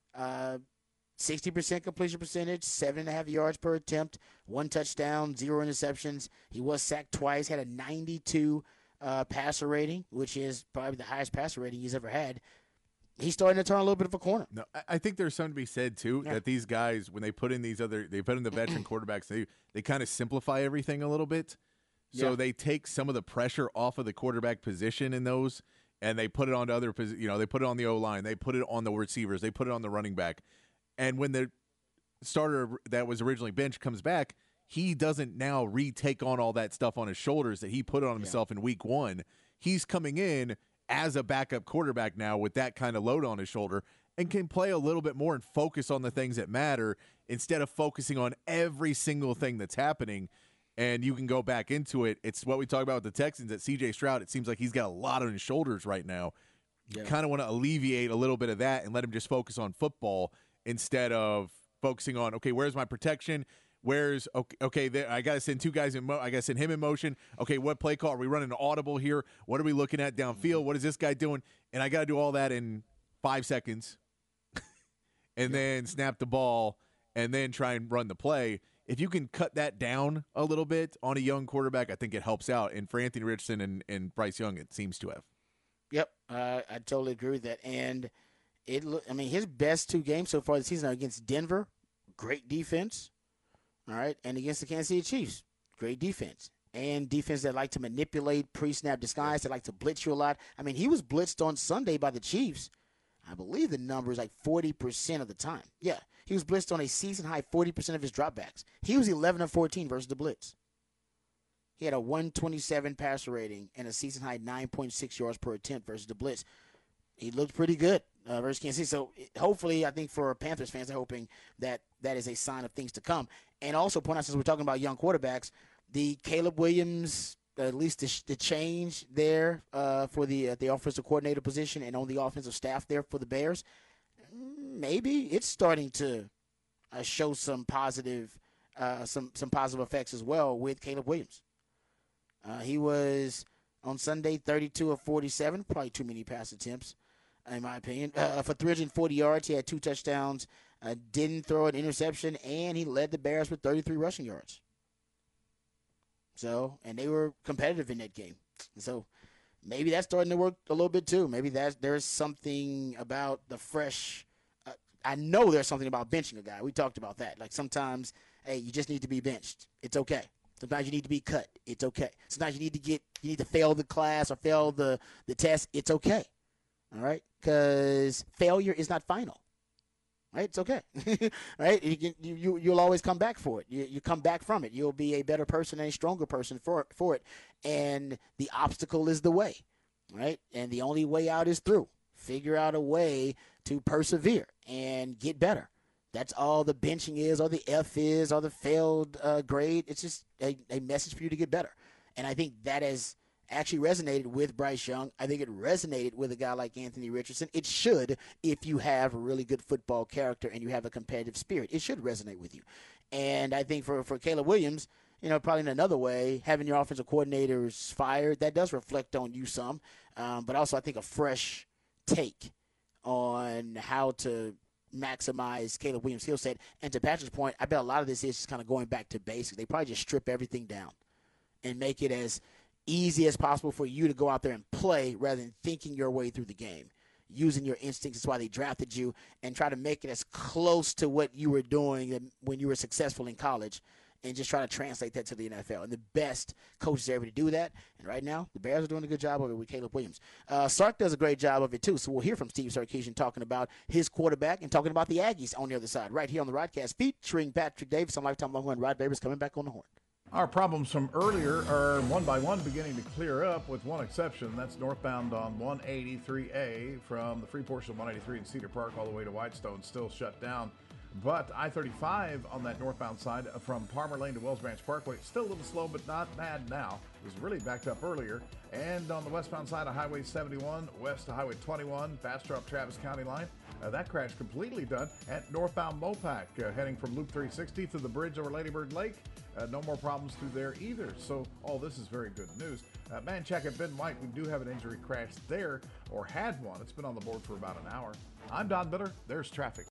60% completion percentage, 7.5 yards per attempt, 1 touchdown, 0 interceptions. He was sacked twice, had a 92 passer rating, which is probably the highest passer rating he's ever had. He's starting to turn a little bit of a corner. No, I think there's something to be said too that these guys, when they put in the veteran quarterbacks, they kind of simplify everything a little bit. So they take some of the pressure off of the quarterback position in those, and they put it onto other positions. They put it on the O-line, they put it on the receivers, they put it on the running back. And when the starter that was originally benched comes back, he doesn't now retake on all that stuff on his shoulders that he put on himself in week 1. He's coming in as a backup quarterback now with that kind of load on his shoulder and can play a little bit more and focus on the things that matter instead of focusing on every single thing that's happening. And you can go back into it. It's what we talk about with the Texans at C.J. Stroud. It seems like he's got a lot on his shoulders right now. You kind of want to alleviate a little bit of that and let him just focus on football instead of focusing on, okay, where's my protection? Where's there, I got to send 2 guys I got to send him in motion. Okay, what play call? Are we running an audible here? What are we looking at downfield? What is this guy doing? And I got to do all that in 5 seconds and then snap the ball and then try and run the play. If you can cut that down a little bit on a young quarterback, I think it helps out. And for Anthony Richardson and Bryce Young, it seems to have. Yep, I totally agree with that. And his best 2 games so far this season are against Denver, great defense. All right, and against the Kansas City Chiefs, great defense. And defense that like to manipulate pre-snap disguise, that like to blitz you a lot. I mean, he was blitzed on Sunday by the Chiefs. I believe the number is like 40% of the time. Yeah, he was blitzed on a season-high 40% of his dropbacks. He was 11 of 14 versus the blitz. He had a 127 passer rating and a season-high 9.6 yards per attempt versus the blitz. He looked pretty good versus Kansas City. So hopefully, I think for Panthers fans, they're hoping that that is a sign of things to come. And also point out, since we're talking about young quarterbacks, the Caleb Williams, at least the change there for the offensive coordinator position and on the offensive staff there for the Bears, maybe it's starting to show some positive effects as well with Caleb Williams. He was on Sunday 32 of 47, probably too many pass attempts in my opinion. For 340 yards, he had 2 touchdowns, didn't throw an interception, and he led the Bears with 33 rushing yards. So, and they were competitive in that game. So maybe that's starting to work a little bit too. Maybe there's something about the fresh. I know there's something about benching a guy. We talked about that. Like sometimes, hey, you just need to be benched. It's okay. Sometimes you need to be cut. It's okay. Sometimes you need to fail the class or fail the test. It's okay. All right, because failure is not final. Right, it's okay. Right, you'll always come back for it. You come back from it. You'll be a better person and a stronger person for it. And the obstacle is the way, right? And the only way out is through. Figure out a way to persevere and get better. That's all the benching is, or the F is, or the failed grade. It's just a message for you to get better. And I think that has actually resonated with Bryce Young. I think it resonated with a guy like Anthony Richardson. It should, if you have a really good football character and you have a competitive spirit. It should resonate with you. And I think for Caleb Williams, probably in another way, having your offensive coordinators fired, that does reflect on you some. But also I think a fresh take on how to maximize Caleb Williams' skill set. And to Patrick's point, I bet a lot of this is just kind of going back to basics. They probably just strip everything down and make it as easy as possible for you to go out there and play rather than thinking your way through the game, using your instincts. That's why they drafted you, and try to make it as close to what you were doing when you were successful in college, and just try to translate that to the NFL. And the best coaches are able to do that. And right now, the Bears are doing a good job of it with Caleb Williams. Sark does a great job of it, too. So we'll hear from Steve Sarkisian talking about his quarterback and talking about the Aggies on the other side, right here on the Rodcast, featuring Patrick Davis on Lifetime Longhorn. Rod Babers coming back on the horn. Our problems from earlier are one by one beginning to clear up, with one exception. That's northbound on 183A from the free portion of 183 in Cedar Park all the way to Whitestone, still shut down. But I-35 on that northbound side from Palmer Lane to Wells Branch Parkway, still a little slow, but not bad now. It was really backed up earlier. And on the westbound side of Highway 71, west of Highway 21, faster up Travis County line. That crash completely done at northbound Mopac, heading from Loop 360 to the bridge over Lady Bird Lake. No more problems through there either. So all this is very good news. Manchac at Ben White, we do have an injury crash there, or had one. It's been on the board for about an hour. I'm Don Miller. There's traffic.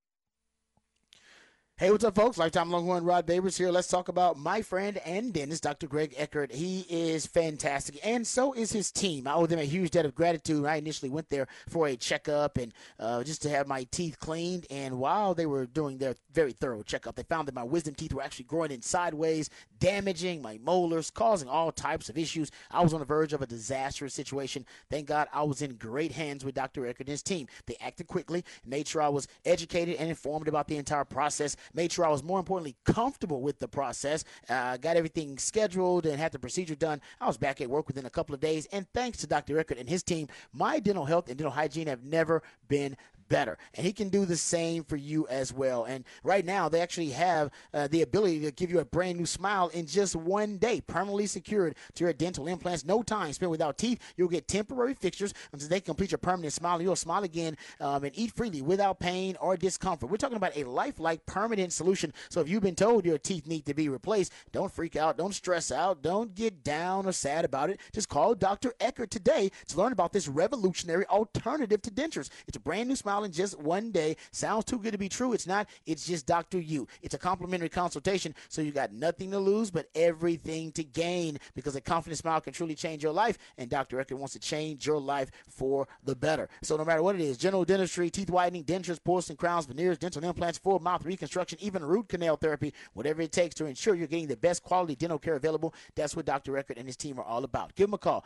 Hey, what's up, folks? Lifetime Longhorn Rod Babers here. Let's talk about my friend and dentist, Dr. Greg Eckert. He is fantastic, and so is his team. I owe them a huge debt of gratitude. I initially went there for a checkup and just to have my teeth cleaned, and while they were doing their very thorough checkup, they found that my wisdom teeth were actually growing in sideways, damaging my molars, causing all types of issues. I was on the verge of a disastrous situation. Thank God I was in great hands with Dr. Eckert and his team. They acted quickly, made sure I was educated and informed about the entire process, made sure I was more importantly comfortable with the process, got everything scheduled and had the procedure done. I was back at work within a couple of days, and thanks to Dr. Eckert and his team, my dental health and dental hygiene have never been better, and he can do the same for you as well. And right now they actually have the ability to give you a brand new smile in just one day, permanently secured to your dental implants. No time spent without teeth. You'll get temporary fixtures until they complete your permanent smile, and you'll smile again and eat freely without pain or discomfort. We're talking about a lifelike permanent solution. So if you've been told your teeth need to be replaced, don't freak out, don't stress out, don't get down or sad about it. Just call Dr. Eckert today to learn about this revolutionary alternative to dentures. It's a brand new smile in just one day. Sounds too good to be true. It's not. It's just Dr. U. It's a complimentary consultation, so you got nothing to lose but everything to gain, because a confident smile can truly change your life, and Dr. Eckert wants to change your life for the better. So no matter what it is, general dentistry, teeth whitening, dentures, porcelain crowns, veneers, dental implants, full mouth reconstruction, even root canal therapy, whatever it takes to ensure you're getting the best quality dental care available, that's what Dr. Eckert and his team are all about. Give them a call,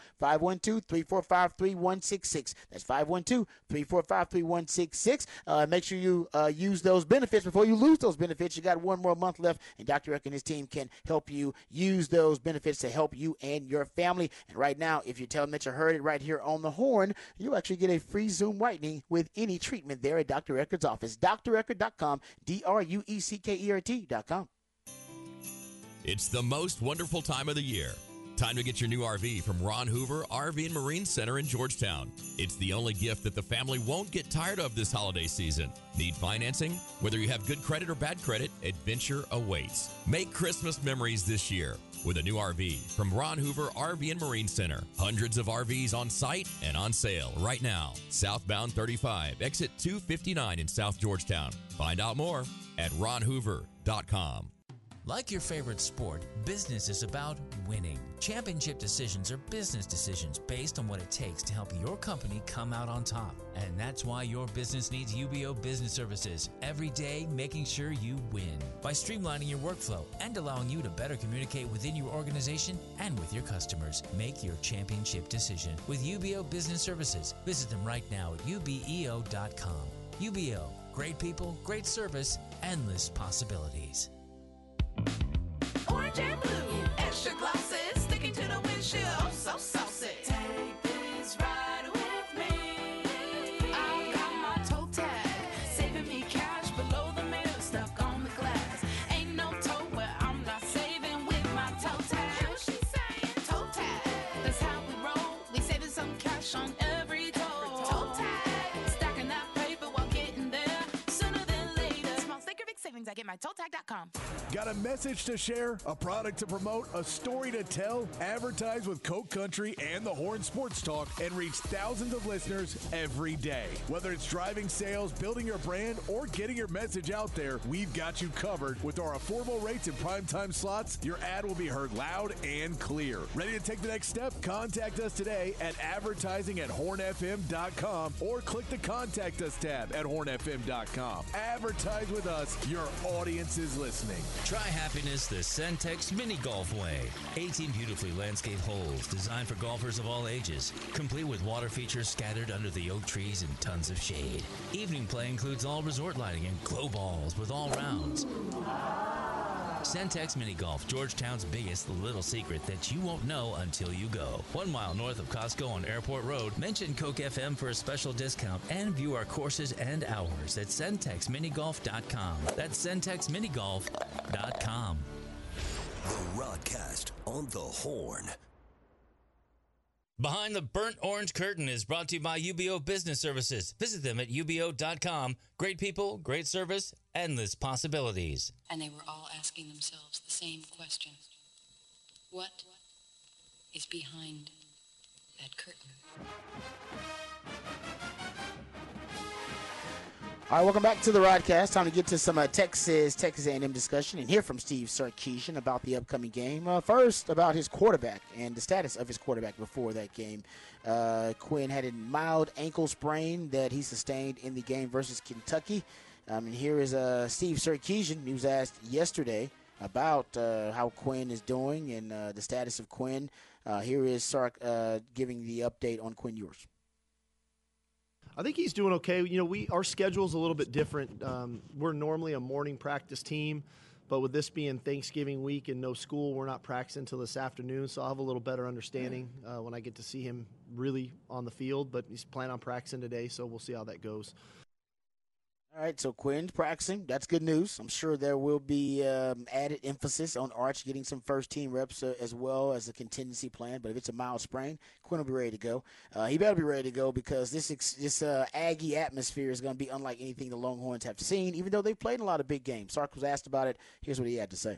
512-345-3166. That's 512-345-3166. Make sure you use those benefits before you lose those benefits. You got one more month left, and Dr. Eckert and his team can help you use those benefits to help you and your family. And right now, if you tell them that you heard it right here on the horn, you actually get a free Zoom whitening with any treatment there at Dr. Eckert's office. DrEckert.com, DrUeCKERT.com. It's the most wonderful time of the year. Time to get your new RV from Ron Hoover RV and Marine Center in Georgetown. It's the only gift that the family won't get tired of this holiday season. Need financing? Whether you have good credit or bad credit, adventure awaits. Make Christmas memories this year with a new RV from Ron Hoover RV and Marine Center. Hundreds of RVs on site and on sale right now. Southbound 35, exit 259 in South Georgetown. Find out more at ronhoover.com. Like your favorite sport, business is about winning. Championship decisions are business decisions based on what it takes to help your company come out on top. And that's why your business needs UBO Business Services, every day making sure you win. By streamlining your workflow and allowing you to better communicate within your organization and with your customers. Make your championship decision with UBO Business Services. Visit them right now at ubeo.com. UBO, great people, great service, endless possibilities. Orange and blue, extra glasses, sticking to the windshield, oh so saucy. Take this ride with me. I've got my toe tag, saving me cash below the mirror, stuck on the glass. Ain't no toe where I'm not saving with my toe tag. She's saying toe tag, that's how we roll. We saving some cash on every toe. Toe tag, stacking that paper while getting there sooner than later. Small sticker big savings, I get my toetag.com. Got a message to share, a product to promote, a story to tell? Advertise with Coke Country and the Horn Sports Talk and reach thousands of listeners every day. Whether it's driving sales, building your brand, or getting your message out there, we've got you covered. With our affordable rates and primetime slots, your ad will be heard loud and clear. Ready to take the next step? Contact us today at advertising@hornfm.com or click the Contact Us tab at hornfm.com. Advertise with us. Your audience is listening. Try happiness the Centex Mini Golf Way. 18 beautifully landscaped holes designed for golfers of all ages, complete with water features scattered under the oak trees and tons of shade. Evening play includes all resort lighting and glow balls with all rounds. Centex Mini Golf, Georgetown's biggest little secret that you won't know until you go. 1 mile north of Costco on Airport Road. Mention Coke FM for a special discount and view our courses and hours at CentexMiniGolf.com. That's CentexMiniGolf.com. The Rodcast on the Horn. Behind the Burnt Orange Curtain is brought to you by UBO Business Services. Visit them at ubo.com. Great people, great service, endless possibilities. And they were all asking themselves the same question. What is behind that curtain? All right, welcome back to the Rodcast. Time to get to some Texas A&M discussion and hear from Steve Sarkisian about the upcoming game. First, about his quarterback and the status of his quarterback before that game. Quinn had a mild ankle sprain that he sustained in the game versus Kentucky. And here is Steve Sarkisian. He was asked yesterday about how Quinn is doing and the status of Quinn. Here is Sark giving the update on Quinn Ewers. I think he's doing okay. You know, our schedule's a little bit different. We're normally a morning practice team, but with this being Thanksgiving week and no school, we're not practicing until this afternoon, so I'll have a little better understanding when I get to see him really on the field, but he's planning on practicing today, so we'll see how that goes. All right, so Quinn's practicing. That's good news. I'm sure there will be added emphasis on Arch getting some first-team reps as well as a contingency plan. But if it's a mild sprain, Quinn will be ready to go. He better be ready to go because this Aggie atmosphere is going to be unlike anything the Longhorns have seen, even though they've played in a lot of big games. Sark was asked about it. Here's what he had to say.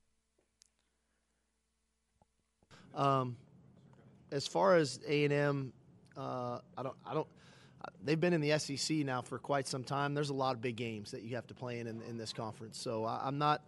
As far as A&M, I don't. They've been in the SEC now for quite some time. There's a lot of big games that you have to play in this conference. So I'm not,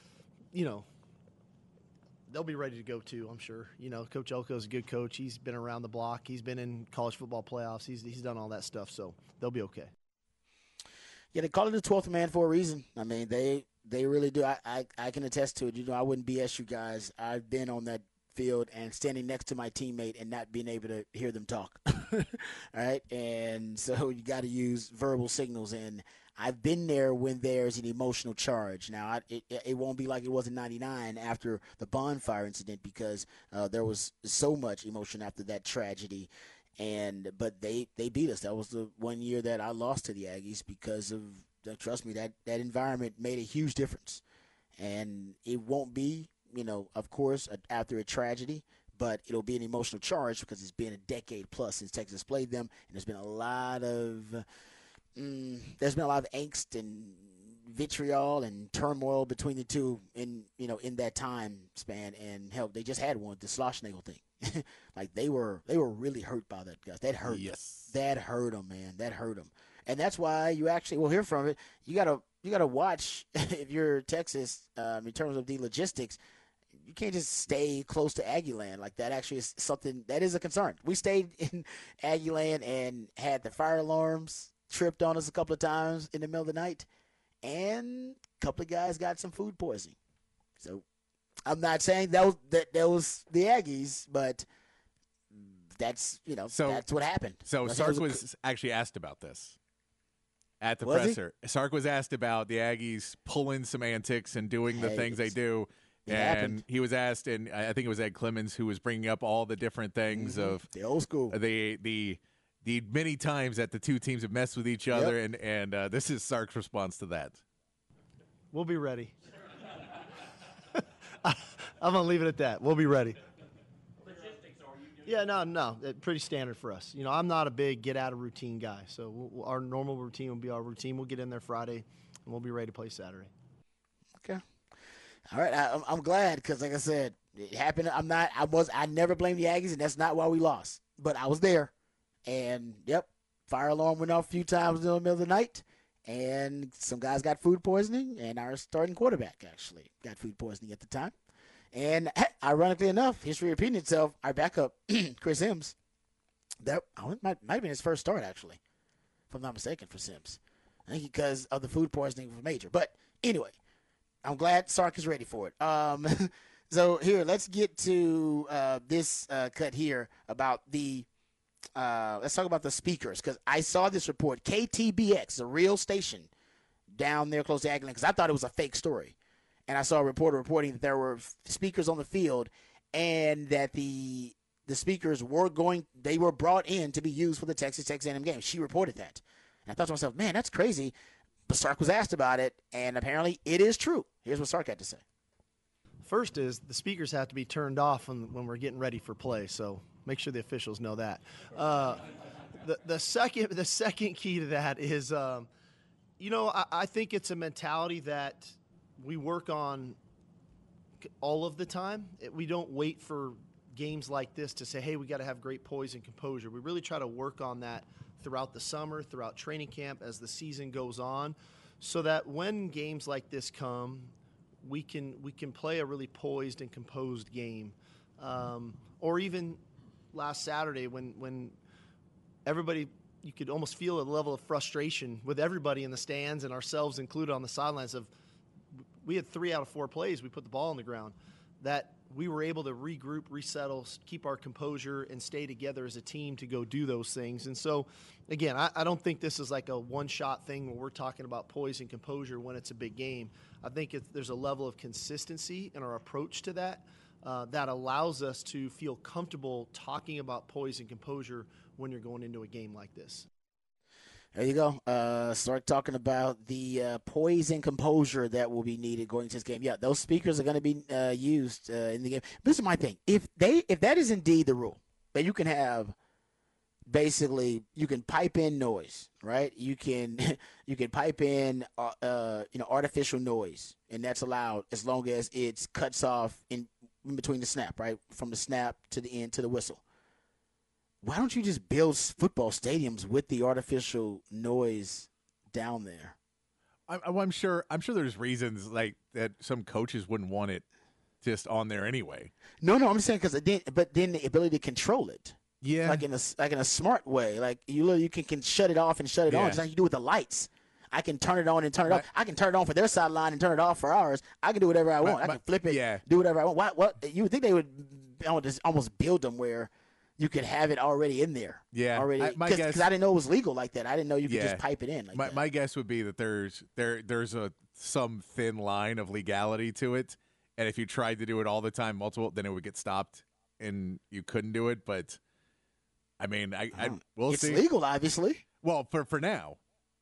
they'll be ready to go too, I'm sure. Coach Elko's a good coach. He's been around the block. He's been in college football playoffs. He's done all that stuff. So they'll be okay. Yeah, they call it the 12th man for a reason. I mean, they really do. I can attest to it. I wouldn't BS you guys. I've been on that field and standing next to my teammate and not being able to hear them talk. All right. And so you got to use verbal signals. And I've been there when there's an emotional charge. Now, it won't be like it was in 99 after the bonfire incident because there was so much emotion after that tragedy. But they beat us. That was the one year that I lost to the Aggies because of, trust me, that environment made a huge difference. And it won't be, of course, after a tragedy, but it'll be an emotional charge because it's been a decade plus since Texas played them, and there's been a lot of angst and vitriol and turmoil between the two in that time span. And hell, they just had one, the Schlossnagle thing. Like they were really hurt by that, guys. That hurt. Yes. That hurt them, man. That hurt them. And that's why you actually will hear from it. You gotta watch if you're Texas in terms of the logistics. You can't just stay close to Aggieland. Like that actually is something that is a concern. We stayed in Aggieland and had the fire alarms tripped on us a couple of times in the middle of the night, and a couple of guys got some food poisoning. So I'm not saying that was the Aggies, but that's that's what happened. So Sark was actually asked about this at the presser. Sark was asked about the Aggies pulling some antics and doing the things they do. And he was asked, and I think it was Ed Clemens who was bringing up all the different things of the old school, the many times that the two teams have messed with each other, and this is Sark's response to that. We'll be ready. I'm gonna leave it at that. We'll be ready. Yeah, no, pretty standard for us. I'm not a big get out of routine guy, so our normal routine will be our routine. We'll get in there Friday, and we'll be ready to play Saturday. Okay. All right, I'm glad because, like I said, it happened. I never blamed the Aggies, and that's not why we lost. But I was there, and fire alarm went off a few times in the middle of the night, and some guys got food poisoning, and our starting quarterback actually got food poisoning at the time. And ironically enough, history repeating itself. Our backup, Chris Sims, that might have been his first start actually, if I'm not mistaken, for Sims. I think because of the food poisoning from Major. But anyway. I'm glad Sark is ready for it. So here, let's get to this cut here about let's talk about the speakers, because I saw this report. KTBX, a real station down there close to Aggieland, because I thought it was a fake story. and I saw a reporter reporting that there were speakers on the field, and that the speakers were brought in to be used for the Texas A&M game. She reported that. And I thought to myself, man, that's crazy. But Sark was asked about it, and apparently it is true. Here's what Sark had to say. First is the speakers have to be turned off when we're getting ready for play, so make sure the officials know that. The second key to that is, I think it's a mentality that we work on all of the time. We don't wait for games like this to say, hey, we got to have great poise and composure. We really try to work on that throughout the summer, throughout training camp, as the season goes on, so that when games like this come, we can play a really poised and composed game. Or even last Saturday when everybody, you could almost feel a level of frustration with everybody in the stands and ourselves included on the sidelines of, we had 3 out of 4 plays, we put the ball on the ground, that we were able to regroup, resettle, keep our composure, and stay together as a team to go do those things. And so, again, I don't think this is like a one-shot thing where we're talking about poise and composure when it's a big game. I think there's a level of consistency in our approach to that that allows us to feel comfortable talking about poise and composure when you're going into a game like this. There you go. Start talking about the poise and composure that will be needed going into this game. Yeah, those speakers are going to be used in the game. This is my thing. If that is indeed the rule, that you can have basically, you can pipe in noise, right? You can pipe in artificial noise, and that's allowed as long as it cuts off in between the snap, right? From the snap to the end to the whistle. Why don't you just build football stadiums with the artificial noise down there? I'm sure there's reasons like that some coaches wouldn't want it just on there anyway. No, I'm saying because then the ability to control it, yeah, like in a smart way, like you can shut it off and shut it on, just like you do with the lights. I can turn it on and turn it off. I can turn it on for their sideline and turn it off for ours. I can do whatever I want. I can flip it, do whatever I want. What you would think they would almost build them where you could have it already in there. Yeah, already. Because I didn't know it was legal like that. I didn't know you could just pipe it in. Like my guess would be that there's some thin line of legality to it, and if you tried to do it all the time, multiple, then it would get stopped, and you couldn't do it. But I mean, we'll see. It's legal, obviously. Well, for now.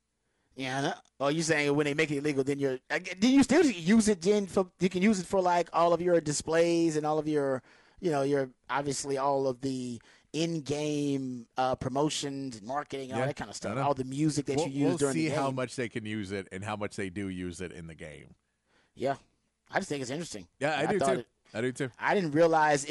Yeah. Oh, you're saying when they make it illegal, then you still use it? Then you can use it for like all of your displays and all of your. You're obviously all of the in-game promotions, marketing, all that kind of stuff. All the music that you use during the game. We'll see how much they can use it and how much they do use it in the game. Yeah, I just think it's interesting. Yeah, I do too. I do too. I didn't realize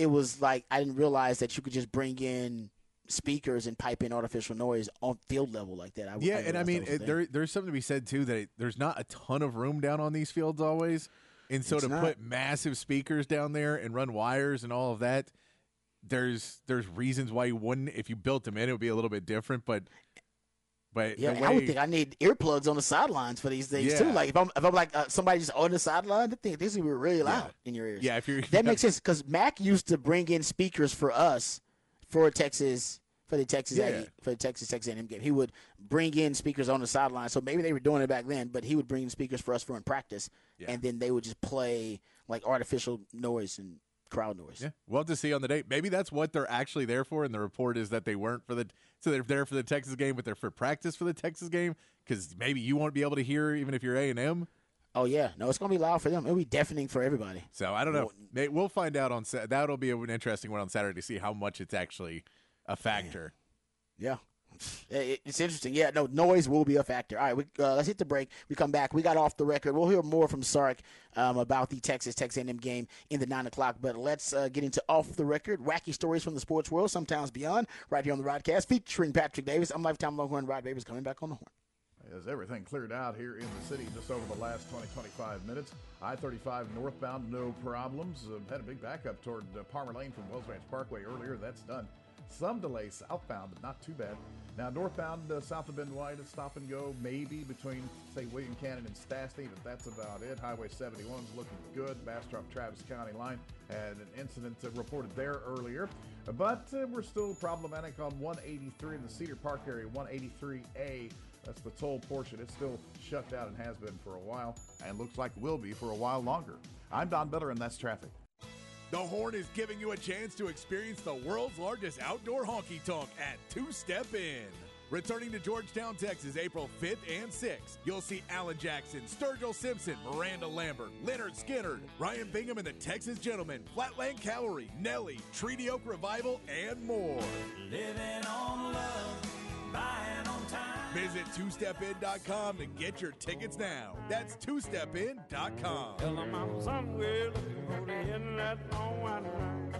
that you could just bring in speakers and pipe in artificial noise on field level like that. I mean, there's something to be said too that there's not a ton of room down on these fields always. And so put massive speakers down there and run wires and all of that, there's reasons why you wouldn't. If you built them in, it would be a little bit different. But yeah, I would think I need earplugs on the sidelines for these things too. Like if I'm like somebody just on the sideline, I think this would be really loud in your ears. Yeah, that makes sense because Mac used to bring in speakers for us for the Texas A&M game. He would bring in speakers on the sideline. So maybe they were doing it back then, but he would bring in speakers for us for in practice, and then they would just play like artificial noise and crowd noise. Yeah, we'll have to see on the day. Maybe that's what they're actually there for, and the report is that they weren't so they're there for the Texas game, but they're for practice for the Texas game because maybe you won't be able to hear even if you're A&M. Oh, yeah. No, it's going to be loud for them. It'll be deafening for everybody. So I don't know. We'll find out on – that'll be an interesting one on Saturday to see how much it's actually a factor. Yeah. It's interesting. Yeah, no, noise will be a factor. All right, let's hit the break. We come back. We got off the record. We'll hear more from Sark about the Texas A&M game in the 9 o'clock. But let's get into off the record, wacky stories from the sports world, sometimes beyond, right here on the Rodcast, featuring Patrick Davis. I'm Lifetime Longhorn. Rod Babers coming back on the horn. As everything cleared out here in the city just over the last 25 minutes. I-35 northbound, no problems. Had a big backup toward Palmer Lane from Wells Ranch Parkway earlier. That's done. Some delays southbound, but not too bad. Now, northbound, south of Bend White, stop and go maybe between, say, William Cannon and Stastny, but that's about it. Highway 71's looking good. Bastrop Travis County line had an incident reported there earlier. But we're still problematic on 183 in the Cedar Park area, 183A That's the toll portion. It's still shut down and has been for a while, and looks like will be for a while longer. I'm Don Miller, and that's traffic. The Horn is giving you a chance to experience the world's largest outdoor honky-tonk at Two Step Inn. Returning to Georgetown, Texas, April 5th and 6th, you'll see Alan Jackson, Sturgill Simpson, Miranda Lambert, Leonard Skinner, Ryan Bingham and the Texas Gentlemen, Flatland Cavalry, Nelly, Treaty Oak Revival, and more. Living on love, buying on time. Visit twostepin.com to get your tickets now. That's twostepin.com. Tell 'em I'm somewhere looking for the end of that long white line.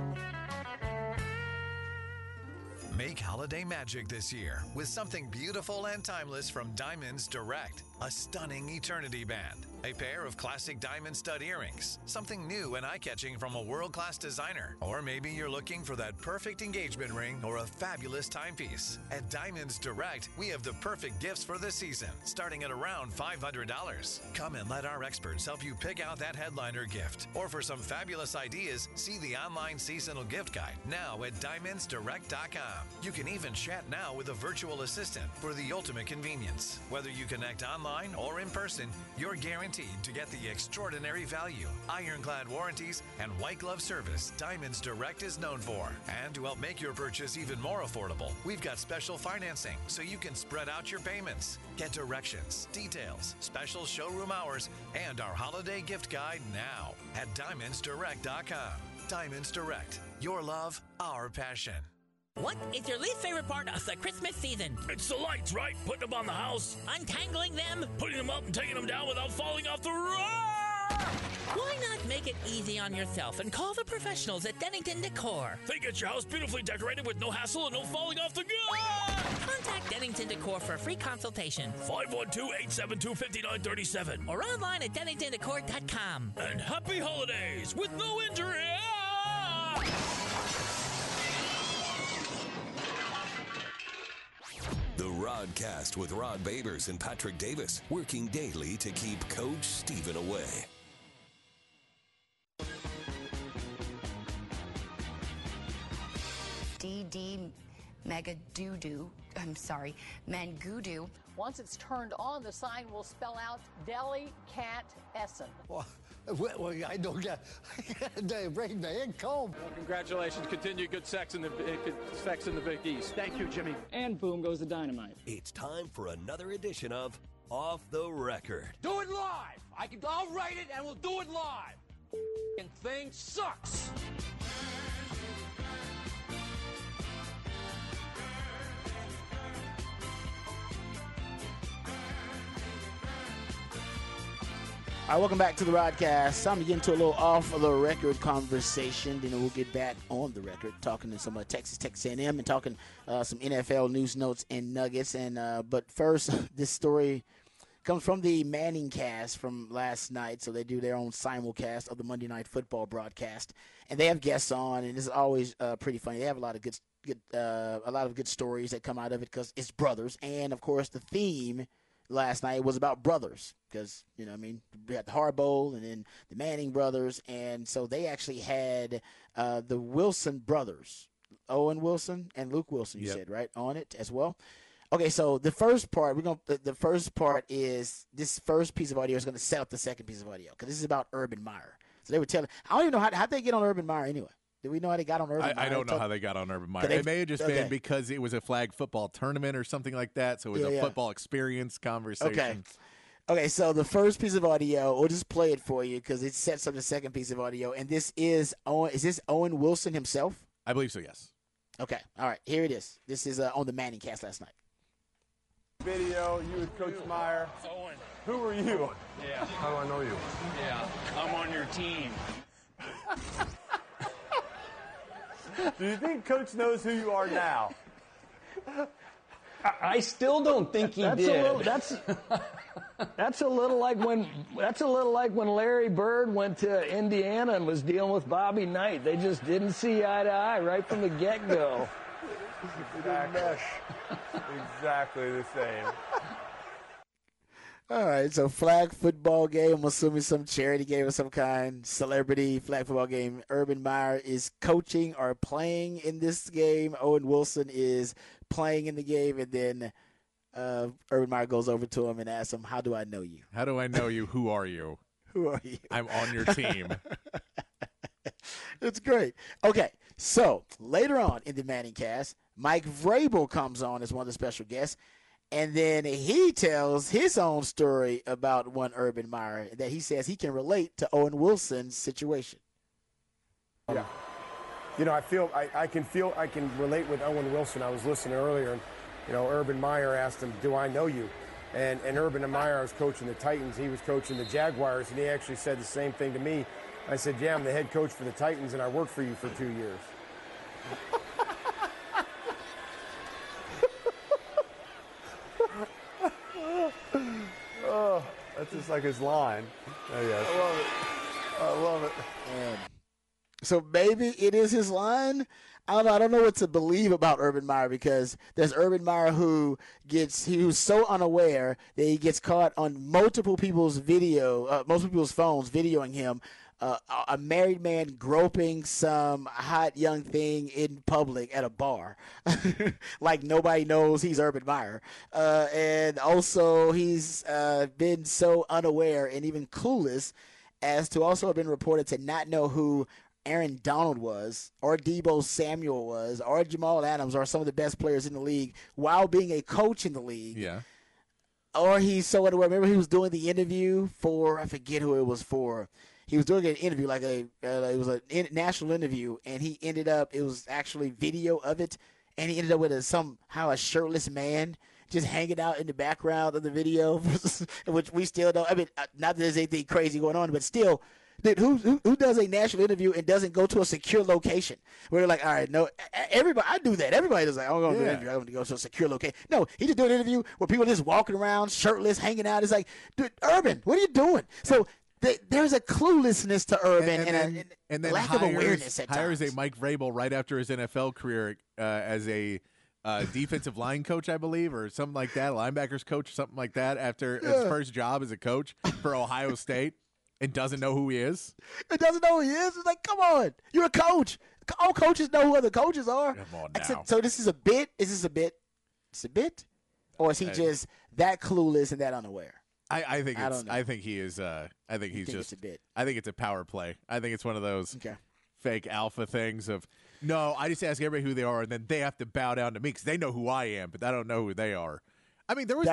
Make holiday magic this year with something beautiful and timeless from Diamonds Direct. A stunning eternity band, a pair of classic diamond stud earrings, something new and eye-catching from a world-class designer. Or maybe you're looking for that perfect engagement ring or a fabulous timepiece. At Diamonds Direct, we have the perfect gifts for the season, starting at around $500. Come and let our experts help you pick out that headliner gift. Or for some fabulous ideas, see the online seasonal gift guide now at diamondsdirect.com. You can even chat now with a virtual assistant for the ultimate convenience. Whether you connect online or in person, you're guaranteed to get the extraordinary value, ironclad warranties, and white glove service Diamonds Direct is known for. And to help make your purchase even more affordable, we've got special financing so you can spread out your payments. Get directions, details, special showroom hours, and our holiday gift guide now at diamondsdirect.com. Diamonds Direct, your love, our passion. What is your least favorite part of the Christmas season? It's the lights, right? Putting them on the house. Untangling them? Putting them up and taking them down without falling off the roof. Why not make it easy on yourself and call the professionals at Dennington Decor? They get your house beautifully decorated with no hassle and no falling off the roof. Contact Dennington Decor for a free consultation. 512-872-5937. Or online at DenningtonDecor.com. And happy holidays with no injury. The Rodcast with Rod Babers and Patrick Davis, working daily to keep Coach Stephen away. DD Megadoodoo, Mangudu. Once it's turned on, the sign will spell out Deli Cat Essen. Well, I don't get they bring the income. Well, congratulations. Continue good sex in the Big East. Thank you, Jimmy. And boom goes the dynamite. It's time for another edition of Off the Record. Do it live. I'll write it and we'll do it live. And thing sucks. All right, welcome back to the Rodcast. Time to get into a little off-the-record conversation. Then we'll get back on the record, talking to some Texas A&M and talking some NFL news notes and nuggets. But first, this story comes from the Manning cast from last night. So they do their own simulcast of the Monday Night Football broadcast, and they have guests on, and it's always pretty funny. They have a lot of good stories that come out of it because it's brothers, and of course the theme last night was about brothers because, we had the Harbaugh and then the Manning brothers. And so they actually had the Wilson brothers, Owen Wilson and Luke Wilson, you said, right, on it as well. Okay, so the first part, the first part is this first piece of audio is going to set up the second piece of audio because this is about Urban Meyer. So they were telling, I don't even know how they get on Urban Meyer anyway. Do we know how they got on Urban Meyer? I don't know how they got on Urban Meyer. It may have just been because it was a flag football tournament or something like that, so it was a football experience conversation. Okay, so the first piece of audio, we'll just play it for you because it sets up the second piece of audio. And this is Owen Wilson himself? I believe so, yes. Okay, all right, here it is. This is on the Manning cast last night. Video, you with Coach Meyer. Owen. Who are you? Yeah. How do I know you? Yeah, I'm on your team. Do you think Coach knows who you are now? I still don't think he did. That's a little like when Larry Bird went to Indiana and was dealing with Bobby Knight. They just didn't see eye to eye right from the get-go. Exactly the same. All right, so flag football game. I'm assuming some charity game of some kind. Celebrity flag football game. Urban Meyer is coaching or playing in this game. Owen Wilson is playing in the game. And then Urban Meyer goes over to him and asks him, "How do I know you? How do I know you? Who are you? Who are you? I'm on your team." It's great. Okay, so later on in the Manning cast, Mike Vrabel comes on as one of the special guests, and then he tells his own story about one Urban Meyer that he says he can relate to Owen Wilson's situation. Yeah. You know, I can relate with Owen Wilson. I was listening earlier, and, Urban Meyer asked him, "Do I know you?" And Urban Meyer was coaching the Titans. He was coaching the Jaguars, and he actually said the same thing to me. I said, "Yeah, I'm the head coach for the Titans, and I worked for you for 2 years." Oh, that's just like his line. Oh, yes. I love it. And so maybe it is his line. I don't know what to believe about Urban Meyer, because there's Urban Meyer who's so unaware that he gets caught on multiple people's phones videoing him, a married man groping some hot young thing in public at a bar, like nobody knows he's Urban Meyer. And also he's been so unaware and even clueless as to also have been reported to not know who Aaron Donald was, or Deebo Samuel was, or Jamal Adams, or some of the best players in the league while being a coach in the league. Yeah. Or he's so unaware. Remember, he was doing the interview for, I forget who it was for. He was doing an interview, like it was a national interview, and he ended up, it was actually video of it, and he ended up with somehow a shirtless man just hanging out in the background of the video, which we still don't. I mean, not that there's anything crazy going on, but still. Dude, who does a national interview and doesn't go to a secure location? Where they're like, all right, no, everybody, I do that. Everybody does like, I'm going to do an interview. I'm going to go to a secure location. No, he just doing an interview where people just walking around shirtless, hanging out. It's like, dude, Urban, what are you doing? So there's a cluelessness to Urban and a lack of awareness at times. Hires a Mike Vrabel right after his NFL career as a defensive line coach, I believe, or something like that, a linebackers coach or something like that, after his first job as a coach for Ohio State. And doesn't know who he is? It doesn't know who he is? It's like, come on. You're a coach. All coaches know who other coaches are. Come on now. So this is a bit? Is this a bit? It's a bit? Or is he just that clueless and that unaware? I think he is. I think he's just. It's a bit. I think it's a power play. I think it's one of those fake alpha things of, no, I just ask everybody who they are, and then they have to bow down to me because they know who I am, but I don't know who they are. I mean, there was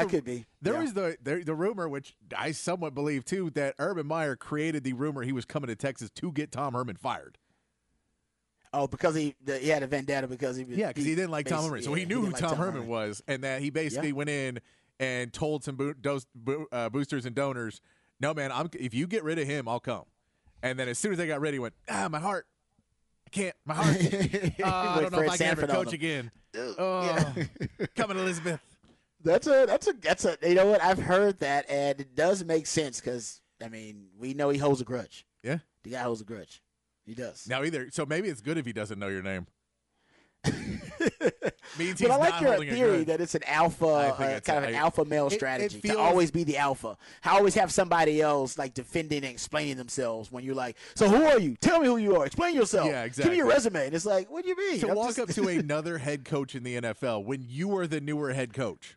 the rumor, which I somewhat believe too, that Urban Meyer created the rumor he was coming to Texas to get Tom Herman fired. Oh, because he had a vendetta because he because he didn't like Tom Herman, so he knew who Tom Herman was, and that he basically went in and told some boosters and donors, "No, man, if you get rid of him, I'll come." And then as soon as they got ready, he went, "My heart, I can't, my heart. I don't know if I can ever coach again." Coming, Elizabeth. That's a you know what, I've heard that, and it does make sense because I mean we know he holds a grudge. Yeah, the guy holds a grudge. He does. Now so maybe it's good if he doesn't know your name. Means but I like not your holding theory that it's an alpha, kind of an alpha male strategy to always be the alpha. I always have somebody else like defending and explaining themselves when you're like, so who are you? Tell me who you are. Explain yourself. Yeah, exactly. Give me your resume. And it's like, what do you mean? To walk up to another head coach in the NFL when you are the newer head coach.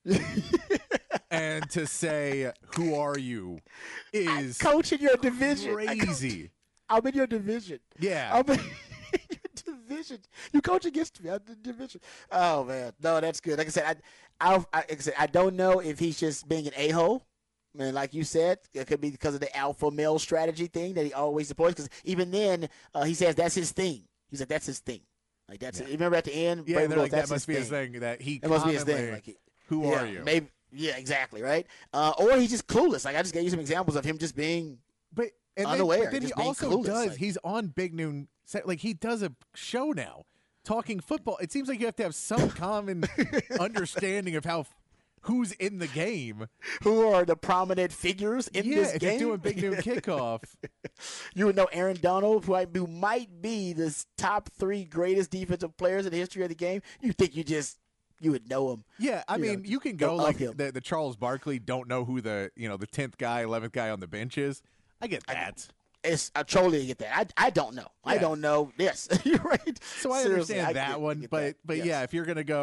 And to say, who are you, is coach in your division. Crazy. I'm in your division. Yeah. I'm in your division. You coach against me. I'm in the division. Oh, man. No, that's good. Like I said, I don't know if he's just being an a-hole. I mean, like you said, it could be because of the alpha male strategy thing that he always supports. Because even then, he says that's his thing. He's like, that's his thing. Like, that's it. Remember at the end? Yeah, they're like, that must be his thing. That must be his thing. Like, who are you? Maybe. Yeah, exactly, right? Or he's just clueless. Like, I just gave you some examples of him just being unaware. But then he also clueless. does. Like, he's on Big Noon. Like, he does a show now talking football. It seems like you have to have some common understanding of who's in the game. Who are the prominent figures in this game? Yeah, if you're doing Big Noon Kickoff. You would know Aaron Donald, who might be the top 3 greatest defensive players in the history of the game. You think you would know him. Yeah, I mean, you can go like the Charles Barkley, don't know who the 10th guy, 11th guy on the bench is. I get that. I totally get that. I don't know. Yeah. I don't know. Yes, you're right. So I understand that one, but yeah, if you're gonna go,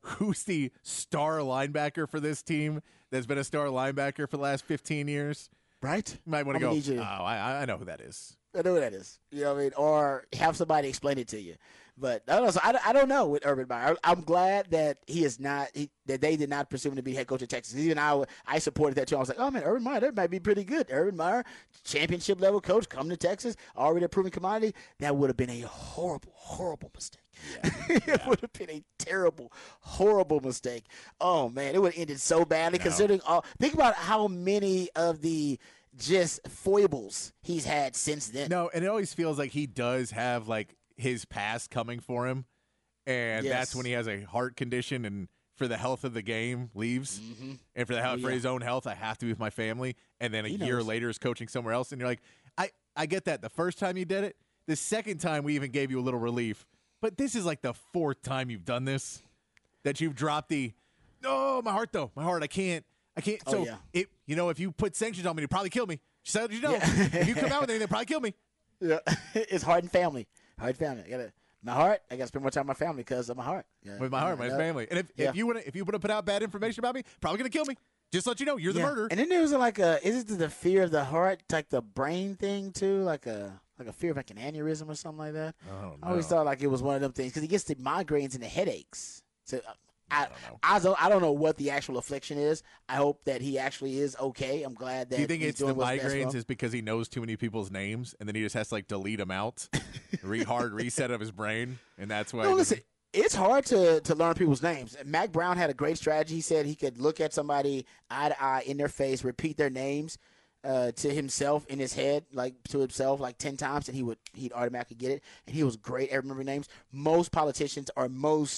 who's the star linebacker for this team that's been a star linebacker for the last 15 years. Right? You might want to go, I know who that is. I know who that is. You know what I mean? Or have somebody explain it to you. But I don't know with Urban Meyer. I'm glad that he is not that they did not pursue him to be head coach of Texas. Even I supported that too. I was like, oh man, Urban Meyer, that might be pretty good. Urban Meyer, championship level coach, coming to Texas, already a proven commodity. That would have been a horrible, horrible mistake. Yeah. It would have been a terrible, horrible mistake. Oh man, it would have ended so badly. Considering think about how many of the just foibles he's had since then. No, and it always feels like he does have like his past coming for him, and that's when he has a heart condition and for the health of the game leaves, and for the for his own health, I have to be with my family. And then a year later is coaching somewhere else, and you're like, I get that the first time you did it. The second time we even gave you a little relief, but this is like the fourth time you've done this that you've dropped the my heart though, my heart, I can't. So if you put sanctions on me, it'd probably kill me. Just so you know, if you come out with anything, they'll probably kill me. Yeah, it's heart and family. Heart family. My heart. I got to spend more time with my family because of my heart. Yeah. With my heart, my family. And if you want to put out bad information about me, probably gonna kill me. Just to let you know, you're the murderer. And then there was is it the fear of the heart, like the brain thing too, like a fear of like an aneurysm or something like that. I always thought like it was one of them things because he gets the migraines and the headaches. So I don't know what the actual affliction is. I hope that he actually is okay. I'm glad that. Do you think it's the migraines is because he knows too many people's names and then he just has to like delete them out, hard reset of his brain, and that's why. No, listen, it's hard to learn people's names. Mac Brown had a great strategy. He said he could look at somebody eye to eye in their face, repeat their names to himself in his head, like to himself, like 10 times, and he'd automatically get it. And he was great at remembering names. Most politicians are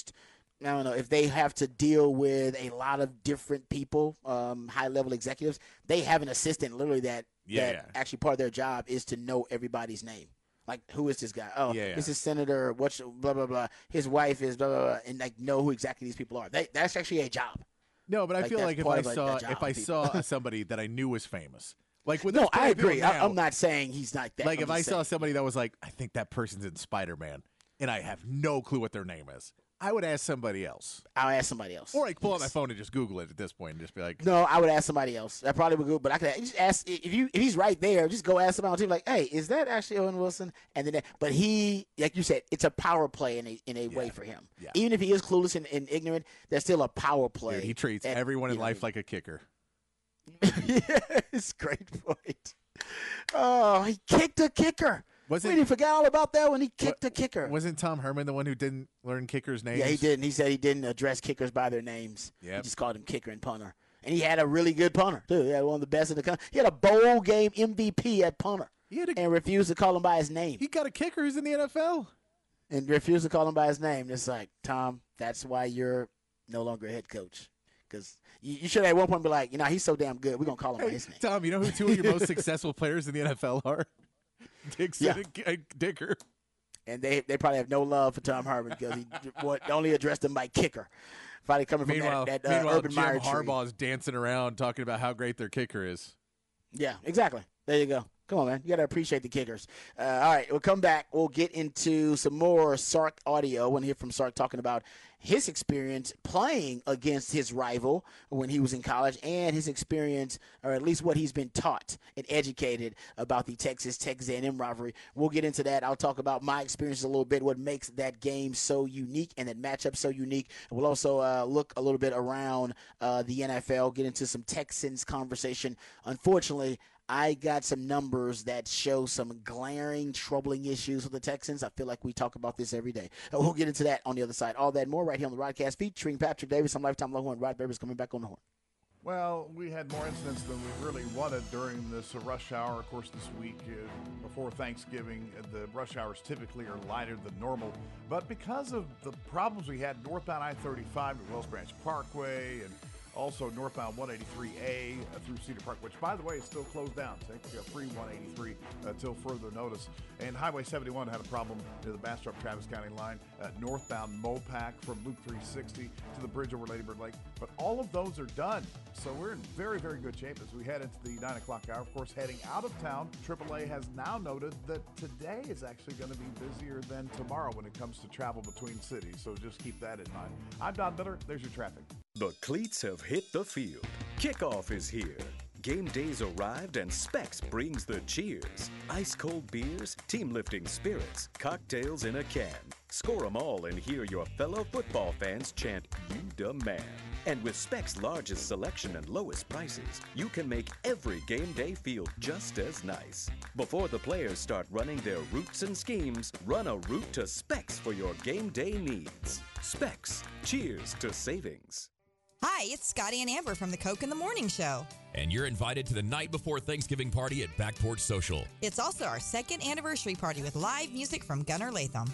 I don't know, if they have to deal with a lot of different people, high-level executives, they have an assistant literally that actually part of their job is to know everybody's name. Like, who is this guy? Oh, this is Senator, what's blah, blah, blah. His wife is blah, blah, blah, and, like, know who exactly these people are. That's actually a job. No, but I feel like if I saw somebody that I knew was famous. Like when I agree. I'm not saying he's not that. Like, if I saw somebody that was like, I think that person's in Spider-Man, and I have no clue what their name is, I would ask somebody else. I'll ask somebody else. Or I could pull out my phone and just Google it at this point and just be like. No, I would ask somebody else. I probably would Google, but I could just ask if he's right there. Just go ask somebody on the team, like, hey, is that actually Owen Wilson? And then, but he, like you said, it's a power play in a way for him. Yeah. Even if he is clueless and ignorant, there's still a power play. Dude, he treats everyone in life like a kicker. Yes, great point. Oh, he kicked a kicker. We didn't forget all about that when he kicked a kicker. Wasn't Tom Herman the one who didn't learn kickers' names? Yeah, he didn't. He said he didn't address kickers by their names. Yep. He just called him kicker and punter. And he had a really good punter, too. He had one of the best in the country. He had a bowl game MVP at punter and refused to call him by his name. He got a kicker who's in the NFL. And refused to call him by his name. It's like, Tom, that's why you're no longer a head coach. Because you should at one point be like, he's so damn good, we're going to call him by his name. Tom, you know who two of your most successful players in the NFL are? Dixon and Dicker. And they probably have no love for Tom Herman because he only addressed him by kicker. Finally coming from that Urban Meyer Jim Harbaugh is dancing around talking about how great their kicker is. Yeah, exactly. There you go. Come on, man. You got to appreciate the kickers. All right, we'll come back. We'll get into some more Sark audio. I want to hear from Sark talking about his experience playing against his rival when he was in college and his experience, or at least what he's been taught and educated about the Texas A&M rivalry. We'll get into that. I'll talk about my experience a little bit, what makes that game so unique and that matchup so unique. We'll also look a little bit around the NFL, get into some Texans conversation. Unfortunately, I got some numbers that show some glaring, troubling issues with the Texans. I feel like we talk about this every day. We'll get into that on the other side. All that and more right here on the Rodcast featuring Patrick Davis. I'm Lifetime Longhorn. Rod Babers coming back on the horn. Well, we had more incidents than we really wanted during this rush hour. Of course, this week before Thanksgiving, the rush hours typically are lighter than normal. But because of the problems we had northbound I-35 at Wells Branch Parkway and Also, northbound 183A through Cedar Park, which, by the way, is still closed down. Take free 183 until further notice. And Highway 71 had a problem near the Bastrop-Travis County line. Northbound Mopac from Loop 360 to the bridge over Lady Bird Lake. But all of those are done. So we're in very, very good shape as we head into the 9 o'clock hour. Of course, heading out of town, AAA has now noted that today is actually going to be busier than tomorrow when it comes to travel between cities. So just keep that in mind. I'm Don Miller. There's your traffic. The cleats have hit the field. Kickoff is here. Game day's arrived and Specs brings the cheers. Ice-cold beers, team-lifting spirits, cocktails in a can. Score 'em all and hear your fellow football fans chant, "You demand." And with Specs' largest selection and lowest prices, you can make every game day feel just as nice. Before the players start running their routes and schemes, run a route to Specs for your game day needs. Specs. Cheers to savings. Hi, it's Scotty and Amber from the Coke in the Morning Show. And you're invited to the night before Thanksgiving party at Back Porch Social. It's also our 2nd anniversary party with live music from Gunnar Latham.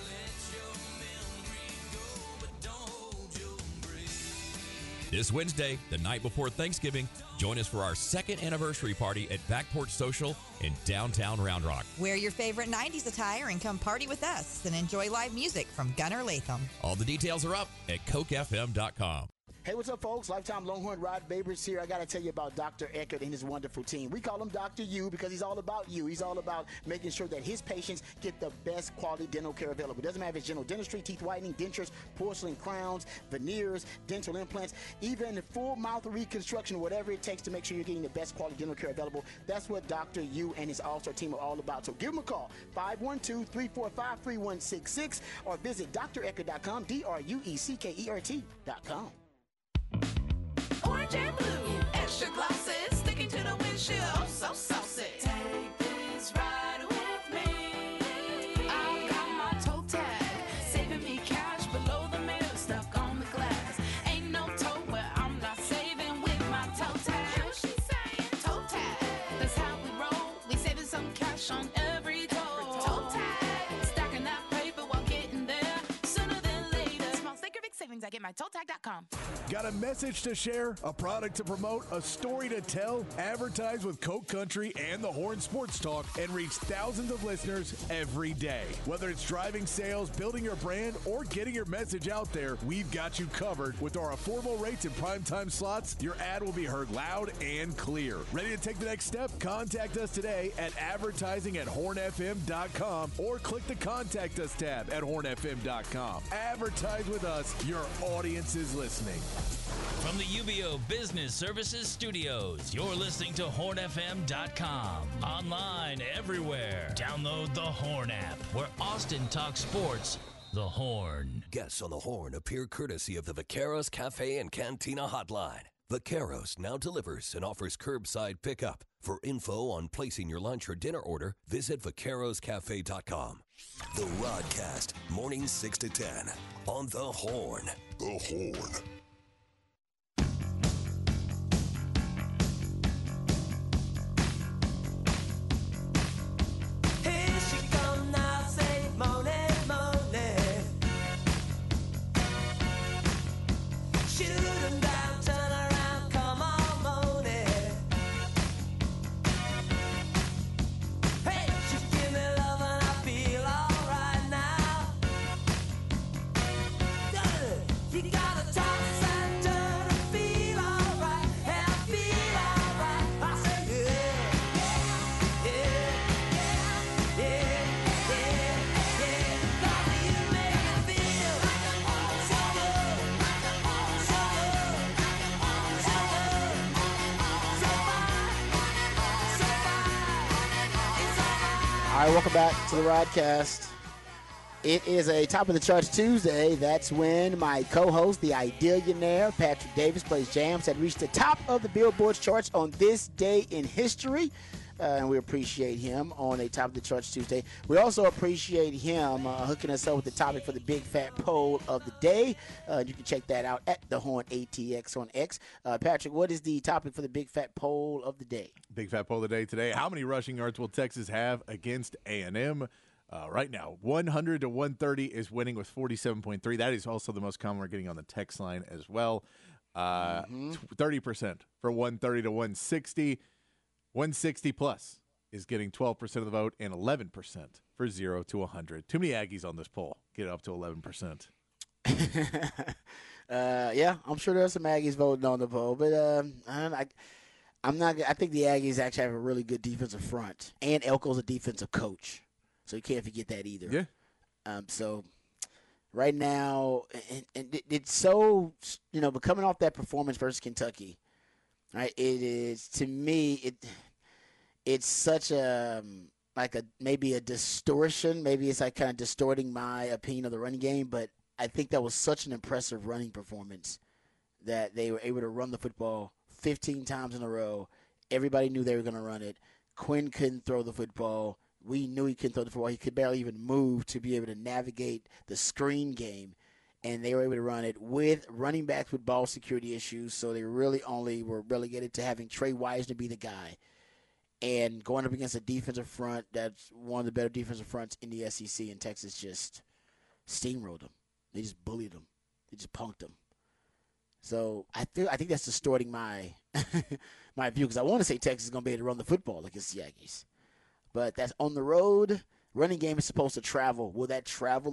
This Wednesday, the night before Thanksgiving, join us for our 2nd anniversary party at Back Porch Social in downtown Round Rock. Wear your favorite 90s attire and come party with us and enjoy live music from Gunnar Latham. All the details are up at cokefm.com. Hey, what's up, folks? Lifetime Longhorn Rod Babers here. I got to tell you about Dr. Eckert and his wonderful team. We call him Dr. U because he's all about you. He's all about making sure that his patients get the best quality dental care available. It doesn't matter if it's general dentistry, teeth whitening, dentures, porcelain crowns, veneers, dental implants, even full mouth reconstruction, whatever it takes to make sure you're getting the best quality dental care available. That's what Dr. U and his all-star team are all about. So give him a call, 512-345-3166, or visit dreckert.com, DRUECKERT.com. Orange and blue, extra glosses, sticking to the windshield, oh so saucy. Take this ride with me. I've got my toe tag, saving me cash below the mirror, stuck on the glass. Ain't no toe where I'm not saving with my toe tag. She's saying toe tag, that's how we roll. We saving some cash on every toe. Toe tag, stacking that paper while getting there sooner than later. Small sneaker big savings, I get my toetag.com. Got a message to share, a product to promote, a story to tell? Advertise with Coke Country and the Horn Sports Talk and reach thousands of listeners every day. Whether it's driving sales, building your brand, or getting your message out there, we've got you covered. With our affordable rates and primetime slots, your ad will be heard loud and clear. Ready to take the next step? Contact us today at advertising@hornfm.com or click the Contact Us tab at hornfm.com. Advertise with us. Your audience is listening. From the UBO Business Services Studios, you're listening to HornFM.com. Online everywhere. Download the Horn app, where Austin talks sports. The Horn. Guests on the Horn appear courtesy of the Vaqueros Cafe and Cantina Hotline. Vaqueros now delivers and offers curbside pickup. For info on placing your lunch or dinner order, visit vaqueroscafe.com. The Rodcast, mornings 6 to 10 on The Horn. The Horn. Here she come now, say morning, morning. Shoot 'em down, turn around, come on, morning. Hey, she give me love and I feel alright now. You gotta talk and turn and feel alright, and I feel alright. I say All right, welcome back to the Rodcast. It is a Top of the Charts Tuesday. That's when my co-host, the Idealionaire, Patrick Davis, plays jams that reached the top of the Billboard charts on this day in history. And we appreciate him on a Top of the Charts Tuesday. We also appreciate him hooking us up with the topic for the Big Fat Poll of the day. You can check that out at the Horn ATX on X. Patrick, what is the topic for the Big Fat Poll of the day? Big Fat Poll of the day today. How many rushing yards will Texas have against A&M? Right now, 100 to 130 is winning with 47.3. That is also the most common we're getting on the text line as well. 30% for 130 to 160. 160 plus is getting 12% of the vote and 11% for 0 to 100. Too many Aggies on this poll. Get it up to 11%. Yeah, I'm sure there's some Aggies voting on the poll, but I'm not. I think the Aggies actually have a really good defensive front, and Elko's a defensive coach, so you can't forget that either. Yeah. So right now, and it's so, but coming off that performance versus Kentucky, right? It is, to me, it's such a maybe a distortion. Maybe it's like kind of distorting my opinion of the running game, but I think that was such an impressive running performance that they were able to run the football 15 times in a row. Everybody knew they were going to run it. Quinn couldn't throw the football. We knew he couldn't throw the football. He could barely even move to be able to navigate the screen game, and they were able to run it with running backs with ball security issues, so they really only were relegated to having Trey Wisener be the guy. And going up against a defensive front that's one of the better defensive fronts in the SEC, and Texas just steamrolled them. They just bullied them. They just punked them. So I think that's distorting my my view, because I want to say Texas is going to be able to run the football against the Aggies. But that's on the road. Running game is supposed to travel. Will that travel